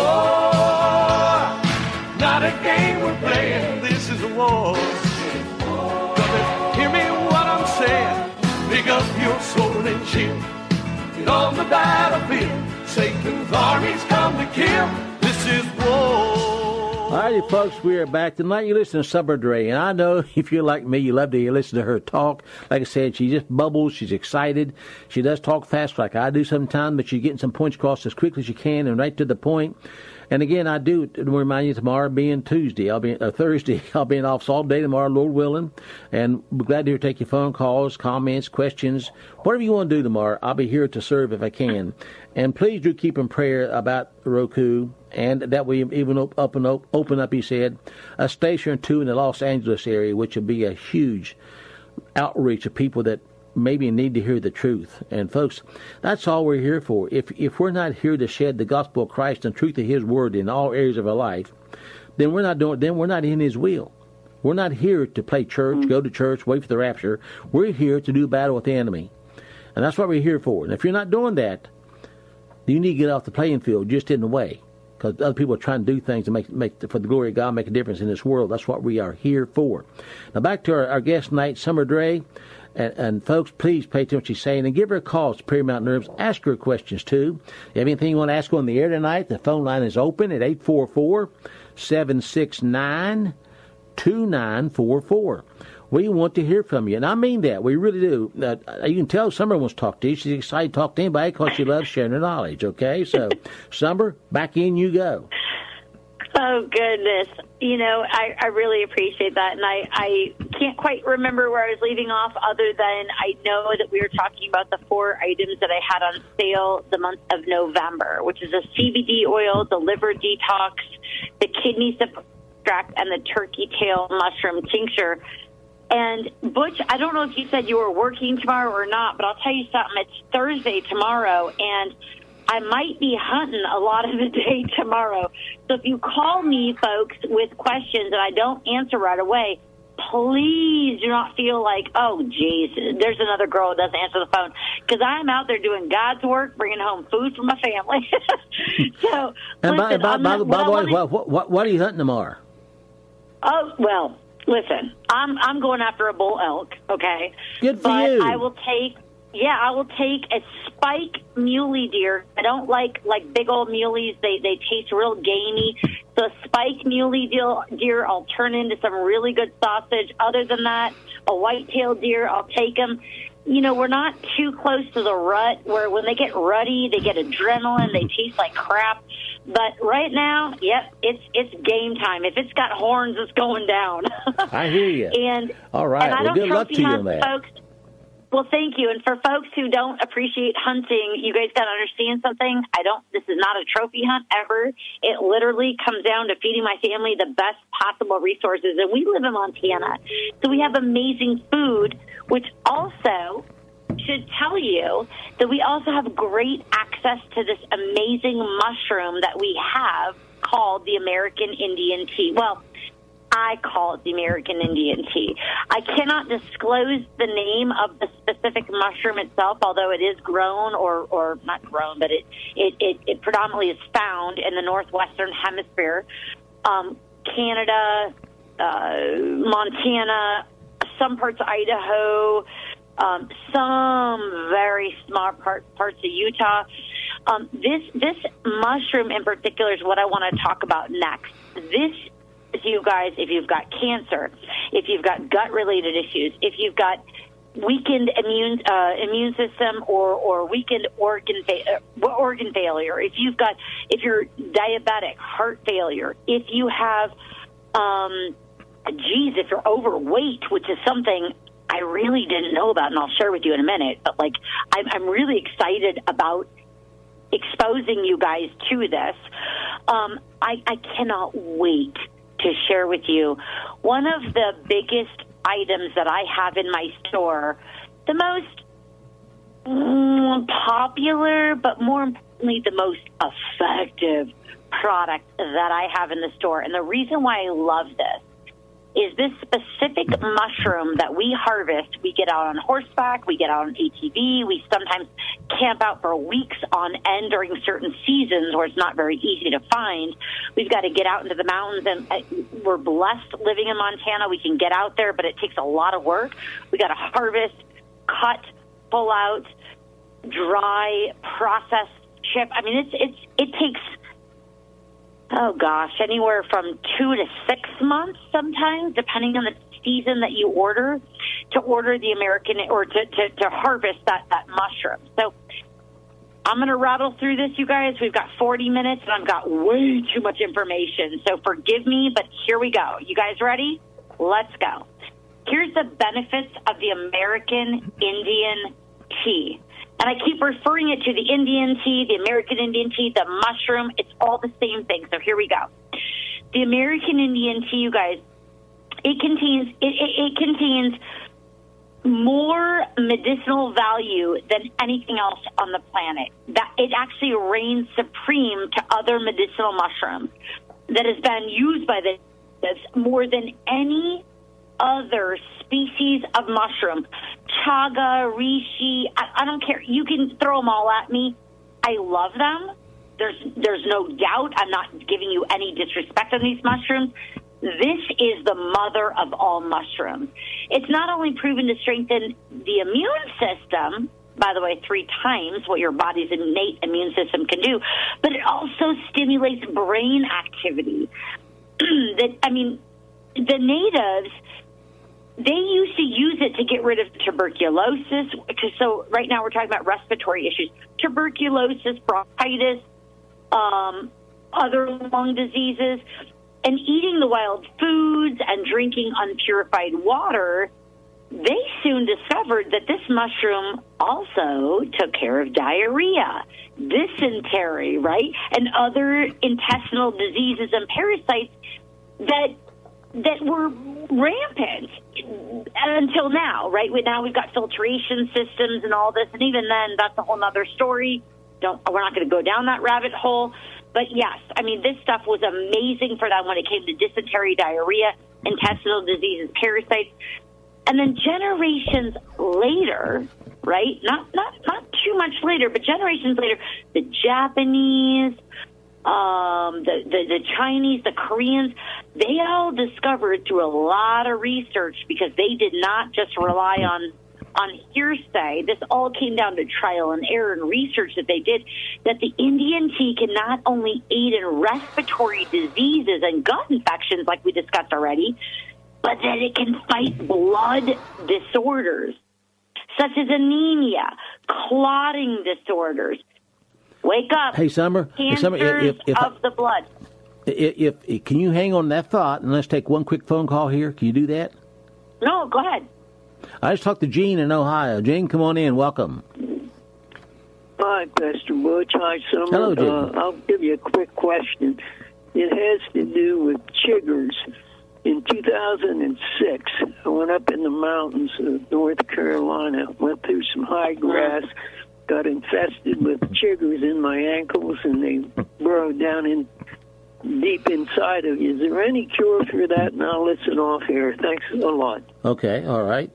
B: not a game we're playing. This is a war. Brother, hear me what I'm saying. Pick up your sword and shield. Get on the battlefield. Satan's armies come to kill. This is war.
D: righty, folks, we are back tonight. You listen to Summer Dre, and I know if you're like me, you love to listen to her talk. Like I said, she just bubbles. She's excited. She does talk fast like I do sometimes, but she's getting some points across as quickly as she can and right to the point. And again, I do remind you tomorrow being Tuesday, I'll be uh, Thursday. I'll be in office all day tomorrow, Lord willing, and we're glad to take your phone calls, comments, questions, whatever you want to do tomorrow. I'll be here to serve if I can. And please do keep in prayer about Roku, and that we even op- up and op- open up. He said a station or two in the Los Angeles area, which will be a huge outreach of people that maybe need to hear the truth. And folks, that's all we're here for. If if we're not here to shed the gospel of Christ and truth of His Word in all areas of our life, then we're not doing. Then we're not in His will. We're not here to play church, mm-hmm. go to church, wait for the rapture. We're here to do battle with the enemy, and that's what we're here for. And if you're not doing that, you need to get off the playing field, just in the way, because other people are trying to do things to make make for the glory of God, make a difference in this world. That's what we are here for. Now back to our, our guest tonight, Summer Dre. And, and folks, please pay attention to what she's saying and give her a call to Prairie Mountain Herbs. Ask her questions, too. If you have anything you want to ask her on the air tonight, the phone line is open at eight four four, seven six nine, two nine four four. We want to hear from you, and I mean that. We really do. Uh, you can tell Summer wants to talk to you. She's excited to talk to anybody because she loves sharing her knowledge, okay? So, Summer, back in you go.
E: Oh, goodness. You know, I, I really appreciate that. And I, I can't quite remember where I was leaving off other than I know that we were talking about the four items that I had on sale the month of November, which is a C B D oil, the liver detox, the kidney extract, and the turkey tail mushroom tincture. And, Butch, I don't know if you said you were working tomorrow or not, but I'll tell you something. It's Thursday tomorrow, and I might be hunting a lot of the day tomorrow. So if you call me, folks, with questions and I don't answer right away, please do not feel like, oh, geez, there's another girl who doesn't answer the phone. Because I'm out there doing God's work, bringing home food for my family. so,
D: and
E: listen,
D: by, by, by,
E: not,
D: by the way,
E: wanna...
D: what, what, what are you hunting tomorrow?
E: Oh, well, listen, I'm I'm going after a bull elk, okay?
D: Good for
E: but
D: you.
E: I will take... Yeah, I will take a spike muley deer. I don't like like big old muleys. They they taste real gamey. So a spike muley deer, deer, I'll turn into some really good sausage. Other than that, a white-tailed deer, I'll take them. You know, we're not too close to the rut where when they get ruddy, they get adrenaline, they taste like crap. But right now, yep, it's it's game time. If it's got horns, it's going down.
D: I hear you.
E: And
D: all right,
E: and I
D: well,
E: don't
D: good luck to you on that.
E: Folks, well, thank you. And for folks who don't appreciate hunting, you guys got to understand something. I don't, this is not a trophy hunt ever. It literally comes down to feeding my family the best possible resources. And we live in Montana. So we have amazing food, which also should tell you that we also have great access to this amazing mushroom that we have called the American Indian tea. Well, I call it the American Indian tea. I cannot disclose the name of the specific mushroom itself, although it is grown or, or not grown, but it, it, it, it predominantly is found in the northwestern hemisphere. Um, Canada, uh, Montana, some parts of Idaho, um, some very small part, parts of Utah. Um, this, this mushroom in particular is what I want to talk about next. This you guys, if you've got cancer, if you've got gut-related issues, if you've got weakened immune uh, immune system or, or weakened organ fa- uh, organ failure, if you've got if you're diabetic, heart failure, if you have, um, geez, if you're overweight, which is something I really didn't know about, and I'll share with you in a minute, but like I'm, I'm really excited about exposing you guys to this. Um, I, I cannot wait to share with you one of the biggest items that I have in my store, the most mm, popular, but more importantly, the most effective product that I have in the store. And the reason why I love this is this specific mushroom that we harvest. We get out on horseback, we get out on A T V, we sometimes camp out for weeks on end during certain seasons where it's not very easy to find. We've got to get out into the mountains, and we're blessed living in Montana. We can get out there, but it takes a lot of work. We got to harvest, cut, pull out, dry, process, chip. I mean, it's it's it takes oh gosh, anywhere from two to six months sometimes, depending on the season that you order, to order the American or to, to, to harvest that, that mushroom. So I'm going to rattle through this, you guys. We've got forty minutes, and I've got way too much information. So forgive me, but here we go. You guys ready? Let's go. Here's the benefits of the American Indian tea. And I keep referring it to the Indian tea, the American Indian tea, the mushroom. It's all the same thing. So here we go. The American Indian tea, you guys, it contains it, it, it contains more medicinal value than anything else on the planet. That it actually reigns supreme to other medicinal mushrooms that has been used by the more than any other species of mushroom. Chaga, reishi, I, I don't care. You can throw them all at me. I love them. There's there's no doubt. I'm not giving you any disrespect on these mushrooms. This is the mother of all mushrooms. It's not only proven to strengthen the immune system, by the way, three times what your body's innate immune system can do, but it also stimulates brain activity. that I mean, the natives, they used to use it to get rid of tuberculosis. So right now we're talking about respiratory issues, tuberculosis, bronchitis, um, other lung diseases. And eating the wild foods and drinking unpurified water, they soon discovered that this mushroom also took care of diarrhea, dysentery, right, and other intestinal diseases and parasites that that were rampant until now, right? Now we've got filtration systems and all this, and even then, that's a whole other story. Don't we're not going to go down that rabbit hole. But yes, I mean, this stuff was amazing for them when it came to dysentery, diarrhea, intestinal diseases, parasites. And then generations later, right, not not not too much later, but generations later, the Japanese, um, the, the, the Chinese, the Koreans, they all discovered through a lot of research, because they did not just rely on on hearsay. This all came down to trial and error and research that they did, that the Indian tea can not only aid in respiratory diseases and gut infections, like we discussed already, but that it can fight blood disorders, such as anemia, clotting disorders. Wake up.
D: Hey, Summer.
E: Cancers
D: hey, Summer, if, if,
E: of the blood.
D: If, if Can you hang on that thought, and let's take one quick phone call here? Can you do that?
E: No, go ahead.
D: I just talked to Gene in Ohio. Gene, come on in. Welcome.
L: Hi, Pastor Butch. Hi, Summer.
D: Hello, Gene.
L: Uh, I'll give you a quick question. It has to do with chiggers. In two thousand six, I went up in the mountains of North Carolina, went through some high grass, got infested with chiggers in my ankles, and they burrowed down in deep inside of you. Is there any cure for that? And I'll listen off here. Thanks a lot.
D: Okay, all right.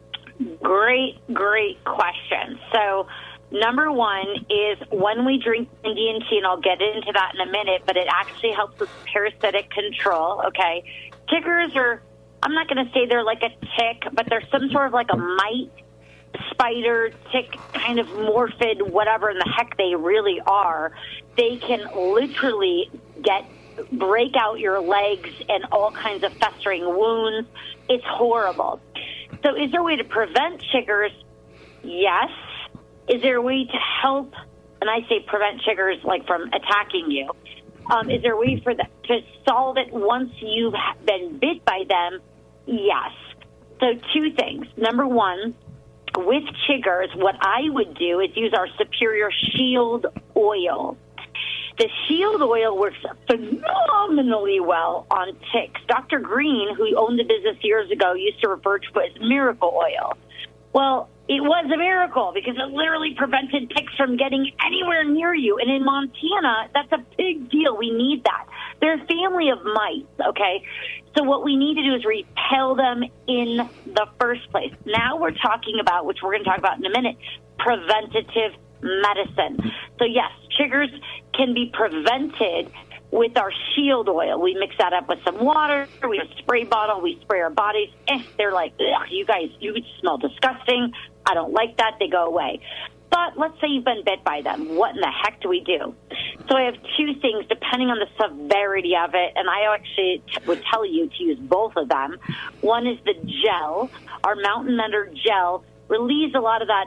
E: Great, great question. So, number one is when we drink Indian tea, and I'll get into that in a minute, but it actually helps with parasitic control, okay? Chiggers are, I'm not going to say they're like a tick, but they're some sort of like a mite, spider, tick, kind of morphid, whatever in the heck they really are. They can literally get break out your legs and all kinds of festering wounds. It's horrible. So is there a way to prevent chiggers? Yes. Is there a way to help, and I say prevent chiggers like from attacking you, um, is there a way for that to solve it once you've been bit by them? Yes. So two things. Number one, with chiggers, what I would do is use our Superior Shield oil. The Shield oil works phenomenally well on ticks. Doctor Green, who owned the business years ago, used to refer to it as miracle oil. Well, it was a miracle because it literally prevented ticks from getting anywhere near you. And in Montana, that's a big deal. We need that. They're a family of mice, okay? So what we need to do is repel them in the first place. Now we're talking about, which we're going to talk about in a minute, preventative medicine. So yes, chiggers can be prevented with our Shield oil. We mix that up with some water. We have a spray bottle. We spray our bodies. Eh, they're like, ugh, you guys, you smell disgusting. I don't like that. They go away. But let's say you've been bit by them. What in the heck do we do? So I have two things depending on the severity of it, and I actually t- would tell you to use both of them. One is the gel. Our Mountain Mender gel relieves a lot of that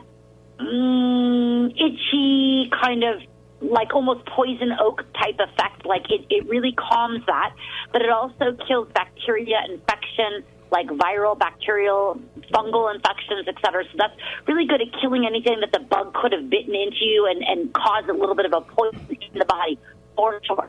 E: mm, itchy kind of like almost poison oak type effect. Like it, it really calms that, but it also kills bacteria infection, like viral, bacterial, fungal infections, et cetera. So that's really good at killing anything that the bug could have bitten into you and, and caused a little bit of a poison in the body, for sure.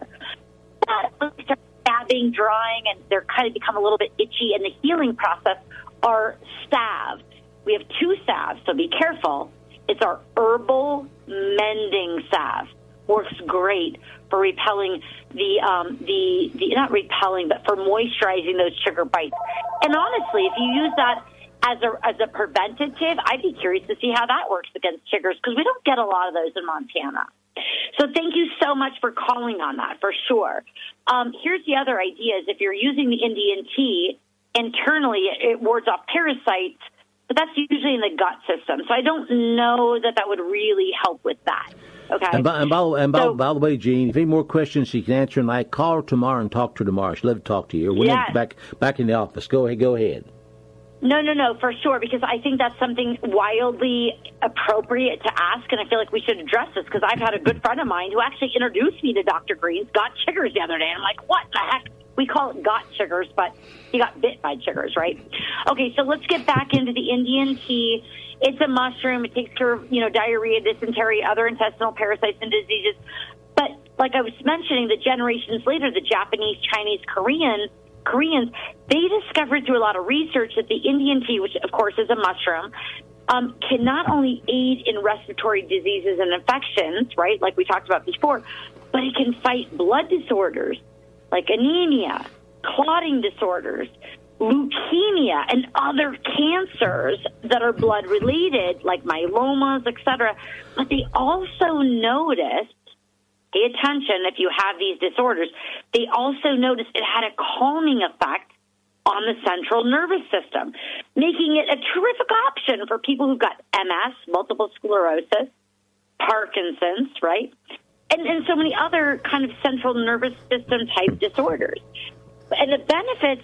E: But when they start stabbing, drying, and they're kind of become a little bit itchy, and the healing process are salves. We have two salves, so be careful. It's our herbal mending salve. Works great for repelling the, um, the, the, not repelling, but for moisturizing those sugar bites. And honestly, if you use that as a, as a preventative, I'd be curious to see how that works against chiggers, because we don't get a lot of those in Montana. So thank you so much for calling on that, for sure. Um, here's the other idea, is if you're using the Indian tea, internally it wards off parasites, but that's usually in the gut system. So I don't know that that would really help with that. Okay.
D: And by, and by, and by,
E: so,
D: by the way, Jean, if any more questions she can answer tonight, call her tomorrow and talk to her tomorrow. She'd love to talk to you. We're
E: yes.
D: back back in the office. Go ahead. Go ahead.
E: No, no, no, for sure, because I think that's something wildly appropriate to ask, and I feel like we should address this, because I've had a good friend of mine who actually introduced me to Doctor Green's got chiggers the other day. I'm like, what the heck? We call it got chiggers, but he got bit by chiggers, right? Okay, so let's get back into the Indian tea. It's a mushroom. It takes care of, you know, diarrhea, dysentery, other intestinal parasites and diseases. But like I was mentioning, the generations later, the Japanese, Chinese, Korean, Koreans, they discovered through a lot of research that the Indian tea, which of course is a mushroom, um, can not only aid in respiratory diseases and infections, right, like we talked about before, but it can fight blood disorders like anemia, clotting disorders, leukemia, and other cancers that are blood-related, like myelomas, et cetera. But they also noticed, pay attention if you have these disorders, they also noticed it had a calming effect on the central nervous system, making it a terrific option for people who've got M S, multiple sclerosis, Parkinson's, right? And, and so many other kind of central nervous system type disorders. And the benefits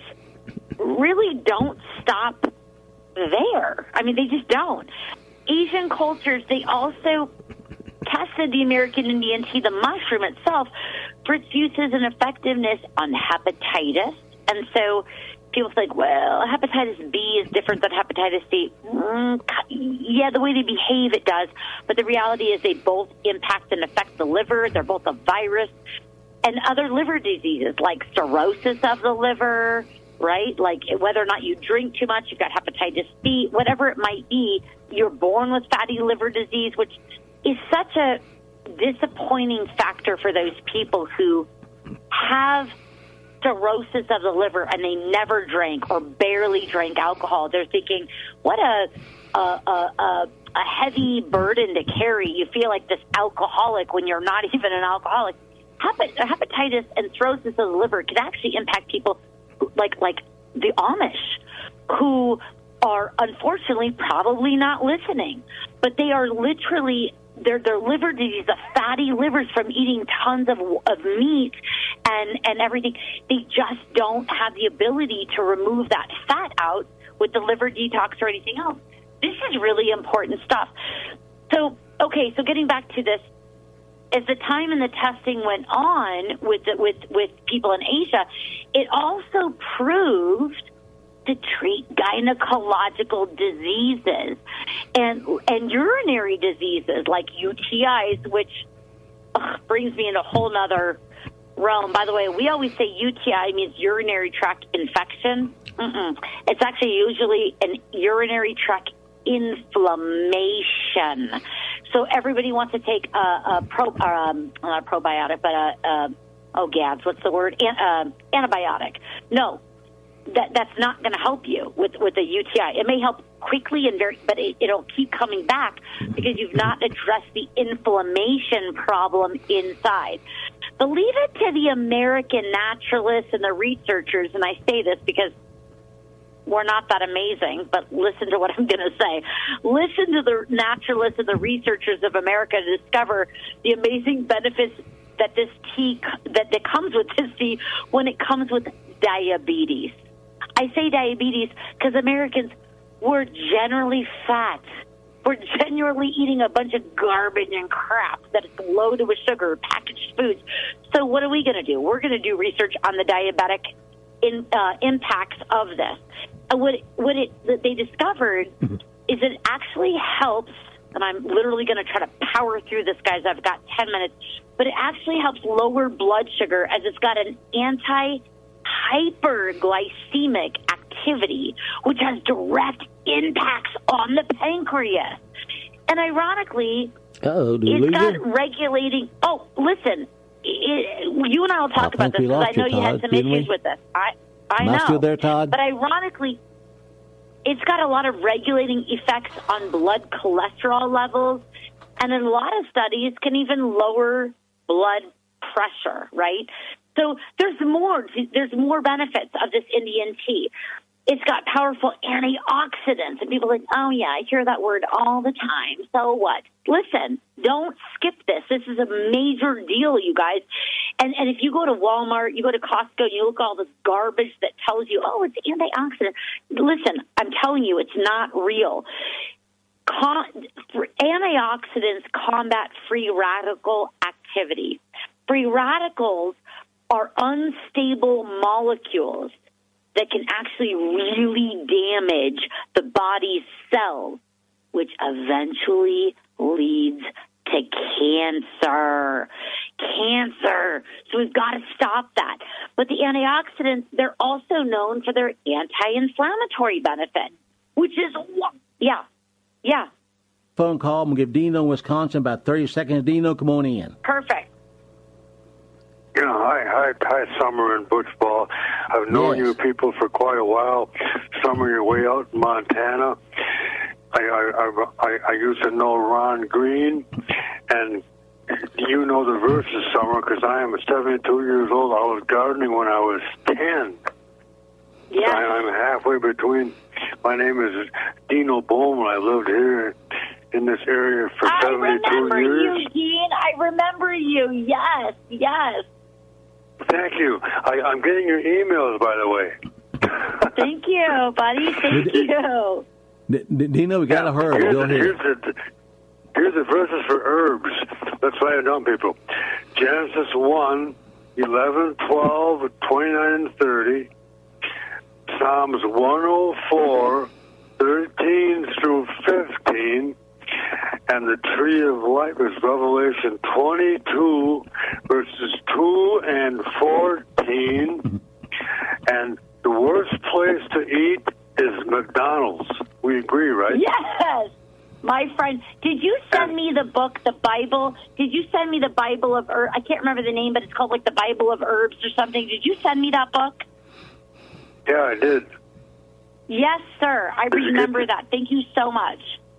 E: really don't stop there. I mean, they just don't. Asian cultures, they also tested the American Indian tea, the mushroom itself, for its uses and effectiveness on hepatitis. And so people think, well, hepatitis B is different than hepatitis C. Mm, yeah, the way they behave, it does. But the reality is they both impact and affect the liver. They're both a virus. And other liver diseases like cirrhosis of the liver, right? Like whether or not you drink too much, you've got hepatitis C, whatever it might be, you're born with fatty liver disease, which is such a disappointing factor for those people who have cirrhosis of the liver and they never drank or barely drank alcohol. They're thinking, what a a, a, a a heavy burden to carry. You feel like this alcoholic when you're not even an alcoholic. Hepatitis and cirrhosis of the liver can actually impact people like like the Amish, who are unfortunately probably not listening, but they are literally their their liver disease, the fatty livers from eating tons of of meat and and everything. They just don't have the ability to remove that fat out with the liver detox or anything else. This is really important stuff. So okay, so getting back to this. As the time and the testing went on with the, with with people in Asia, it also proved to treat gynecological diseases and and urinary diseases like U T Is, which ugh, brings me into a whole nother realm. By the way, we always say U T I means urinary tract infection. Mm-mm. It's actually usually an urinary tract inflammation. So everybody wants to take a, a pro, um, not a probiotic, but a, a oh gads, what's the word? An, uh, antibiotic. No, that that's not going to help you with with the U T I. It may help quickly and very, but it, it'll keep coming back because you've not addressed the inflammation problem inside. But leave it to the American naturalists and the researchers, and I say this because we're not that amazing, but listen to what I'm going to say. Listen to the naturalists and the researchers of America to discover the amazing benefits that this tea that, that comes with this tea when it comes with diabetes. I say diabetes because Americans, we're generally fat. We're generally eating a bunch of garbage and crap that is loaded with sugar, packaged foods. So what are we going to do? We're going to do research on the diabetic in, uh, impacts of this. And what, what it, what they discovered is it actually helps, and I'm literally going to try to power through this, guys. I've got ten minutes. But it actually helps lower blood sugar as it's got an anti-hyperglycemic activity, which has direct impacts on the pancreas. And ironically,
D: Uh-oh,
E: it's got regulating. Oh, listen, it, you and I will talk
D: I
E: about
D: think
E: this
D: we
E: because I
D: lost
E: know
D: you,
E: you had
D: Todd,
E: some
D: didn't
E: issues
D: we?
E: with this. I, I
D: Am
E: know.
D: I still there, Todd?
E: But ironically, it's got a lot of regulating effects on blood cholesterol levels, and in a lot of studies can even lower blood pressure, right? So there's more, there's more benefits of this Indian tea. It's got powerful antioxidants, and people are like, oh, yeah, I hear that word all the time. So what? Listen, don't skip this. This is a major deal, you guys. And and if you go to Walmart, you go to Costco, and you look at all this garbage that tells you, oh, it's antioxidant. Listen, I'm telling you, it's not real. Con- antioxidants combat free radical activity. Free radicals are unstable molecules that can actually really damage the body's cells, which eventually leads to cancer. Cancer. So we've got to stop that. But the antioxidants, they're also known for their anti-inflammatory benefit, which is, yeah, yeah.
D: Phone call. I'm going to give Dino in Wisconsin about thirty seconds. Dino, come on in.
E: Perfect.
M: You know, hi, hi, hi, Summer and Butch Ball. I've known
D: Yes.
M: you people for quite a while. Summer, you're way out in Montana. I, I, I, I, I used to know Ron Green, and you know the verses, Summer, because I am seventy-two years old. I was gardening when I was ten.
E: Yeah.
M: I, I'm halfway between. My name is Dino Bowman. I lived here in this area for
E: I
M: seventy-two
E: remember
M: years.
E: you, Dean. I remember you. Yes, yes.
M: Thank you. I, I'm getting your emails, by the way.
E: Thank you, buddy. Thank you.
D: D- D- Dino, we got to hurry.
M: Here's
D: Go
M: the,
D: ahead.
M: here's, the, here's the verses for herbs. Let's write it down, people. Genesis one, eleven, twelve, twenty-nine, and thirty. Psalms one oh four, thirteen through fifteen. And the tree of life is Revelation twenty-two, verses two and fourteen. And the worst place to eat is McDonald's. We agree, right?
E: Yes. My friend, did you send me the book, the Bible? Did you send me the Bible of Herbs? I can't remember the name, but it's called like the Bible of Herbs or something. Did you send me that book?
M: Yeah, I did.
E: Yes, sir. I remember that. Thank you so much.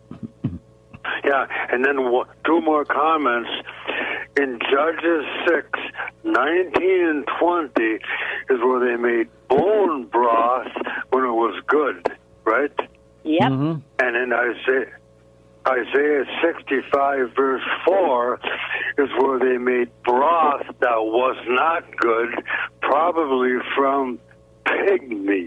M: Yeah, and then w- two more comments. In Judges six, nineteen and twenty is where they made bone broth when it was good, right?
E: Yep.
D: Mm-hmm.
M: And in Isaiah, Isaiah sixty-five, verse four, is where they made broth that was not good, probably from pig meat.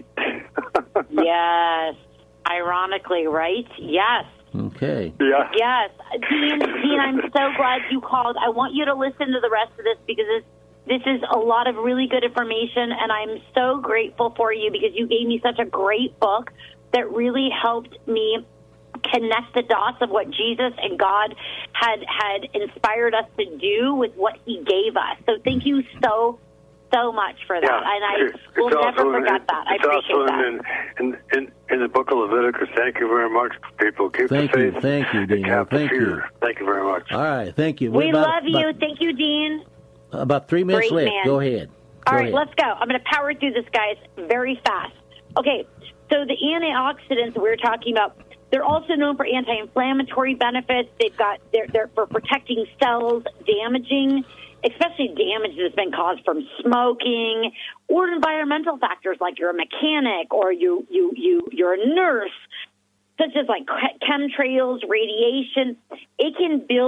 E: Yes. Ironically, right? Yes.
D: Okay.
M: Yeah.
E: Yes. Dean, Dean, I'm so glad you called. I want you to listen to the rest of this because this, this is a lot of really good information, and I'm so grateful for you because you gave me such a great book that really helped me connect the dots of what Jesus and God had had inspired us to do with what he gave us. So thank you so, so much for that.
M: Yeah,
E: and I
M: it's,
E: will
M: it's
E: never
M: also
E: forget
M: in,
E: that. I
M: it's
E: appreciate
M: also
E: that.
M: in, in, in, in the book of Leviticus. Thank you very much, people. Keep
D: Thank
M: the
D: you.
M: faith.
D: Thank you,
M: and
D: Dino.
M: have the
D: Thank
M: fear.
D: you.
M: Thank you very much.
D: All right. Thank you.
E: We
D: About-
E: love you.
D: About,
E: Thank you, Dean.
D: about three minutes
E: Great
D: left.
E: man.
D: Go ahead.
E: All
D: Go
E: right,
D: ahead.
E: let's go. I'm going to power through this, guys, very fast. Okay, so the antioxidants that we were talking about, they're also known for anti-inflammatory benefits. They've got they're, they're for protecting cells, damaging, especially damage that's been caused from smoking or environmental factors like you're a mechanic or you you you you're a nurse, such as like chemtrails, radiation. It can build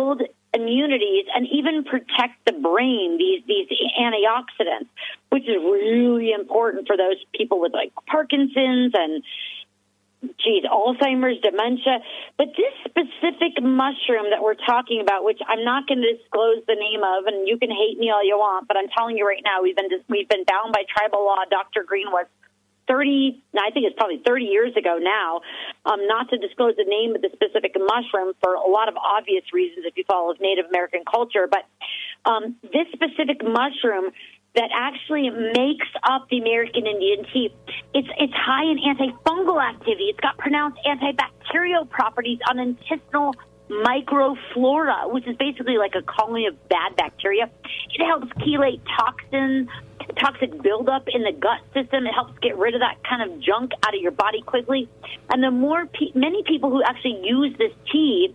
E: immunities and even protect the brain, these these antioxidants, which is really important for those people with like Parkinson's and geez, Alzheimer's, dementia. But this specific mushroom that we're talking about, which I'm not going to disclose the name of, and you can hate me all you want, but I'm telling you right now, we've been we've been bound by tribal law. Doctor Green was thirty, I think it's probably thirty years ago now, um, not to disclose the name of the specific mushroom for a lot of obvious reasons if you follow Native American culture. But um, this specific mushroom that actually makes up the American Indian tea, it's it's high in antifungal activity. It's got pronounced antibacterial properties on intestinal microflora, which is basically like a colony of bad bacteria. It helps chelate toxins, toxic buildup in the gut system. It helps get rid of that kind of junk out of your body quickly. And the more pe- many people who actually use this tea,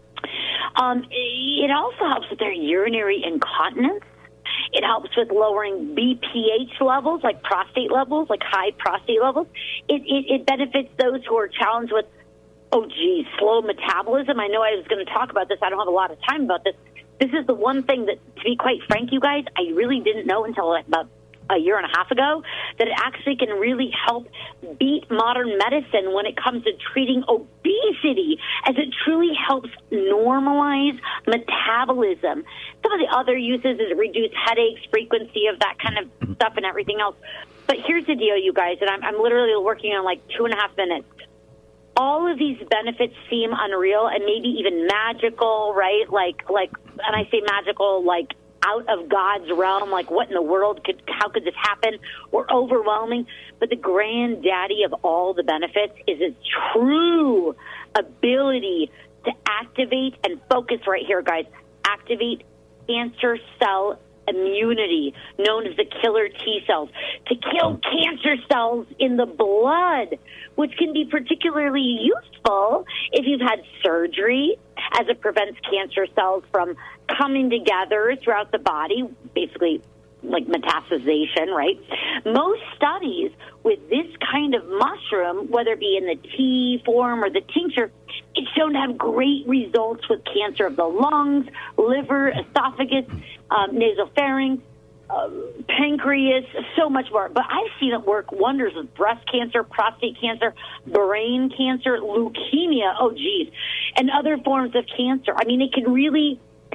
E: um, it also helps with their urinary incontinence. It helps with lowering B P H levels, like prostate levels, like high prostate levels. It, it, it benefits those who are challenged with, oh, geez, slow metabolism. I know I was going to talk about this. I don't have a lot of time about this. This is the one thing that, to be quite frank, you guys, I really didn't know until about a year and a half ago, that it actually can really help beat modern medicine when it comes to treating obesity, as it truly helps normalize metabolism. Some of the other uses is reduce headaches, frequency of that kind of stuff and everything else. But here's the deal, you guys, and I'm, I'm literally working on like two and a half minutes. All of these benefits seem unreal and maybe even magical, right? Like, like, and I say magical, like, out of God's realm, like what in the world could, how could this happen? Or overwhelming. But the granddaddy of all the benefits is its true ability to activate and focus right here, guys, activate cancer cell immunity, known as the killer T cells, to kill cancer cells in the blood, which can be particularly useful if you've had surgery, as it prevents cancer cells from coming together throughout the body, basically like metastasization, right? Most studies with this kind of mushroom, whether it be in the tea form or the tincture, it's shown to have great results with cancer of the lungs, liver, esophagus, um, nasopharynx, uh, pancreas, so much more. But I've seen it work wonders with breast cancer, prostate cancer, brain cancer, leukemia, oh geez, and other forms of cancer. I mean, it can really...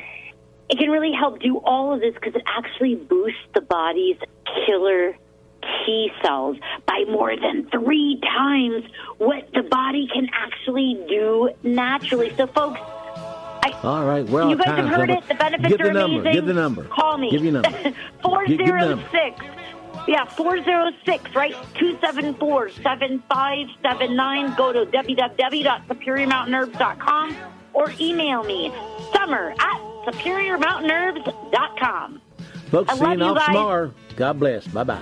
E: It can really help do all of this because it actually boosts the body's killer T cells by more than three times what the body can actually do naturally. So, folks, I,
D: all right, well,
E: you guys have heard it. The benefits
D: Give
E: are
D: the number.
E: amazing.
D: Give the number.
E: Call me.
D: Give your number.
E: four oh six. Yeah, four oh six, right? two seven four, seven five seven nine. Go to w w w dot superior mountain herbs dot com or email me, summer at superior mountain herbs dot com.
D: Folks,
E: I
D: seeing
E: love
D: off
E: you guys.
D: tomorrow. God bless. Bye-bye.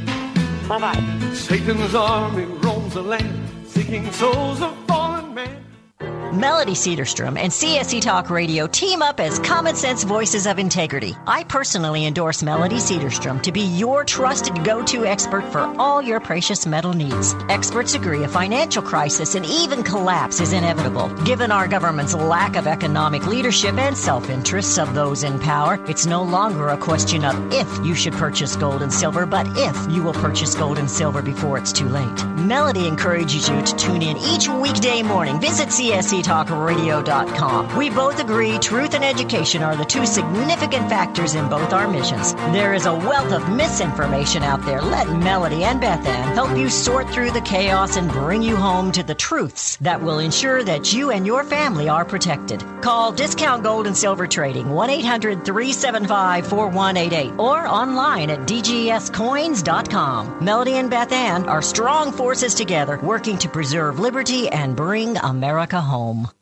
E: Bye-bye.
B: Satan's army roams the land, seeking souls of fallen man.
N: Melody Cedarstrom and C S E Talk Radio team up as common sense voices of integrity. I personally endorse Melody Cedarstrom to be your trusted go-to expert for all your precious metal needs. Experts agree a financial crisis and even collapse is inevitable. Given our government's lack of economic leadership and self-interests of those in power, it's no longer a question of if you should purchase gold and silver, but if you will purchase gold and silver before it's too late. Melody encourages you to tune in each weekday morning. Visit C S E talk radio dot com. We both agree truth and education are the two significant factors in both our missions. There is a wealth of misinformation out there. Let Melody and Beth Ann help you sort through the chaos and bring you home to the truths that will ensure that you and your family are protected. Call Discount Gold and Silver Trading, one eight hundred three seven five four one eight eight, or online at d g s coins dot com. Melody and Beth Ann are strong forces together, working to preserve liberty and bring America home.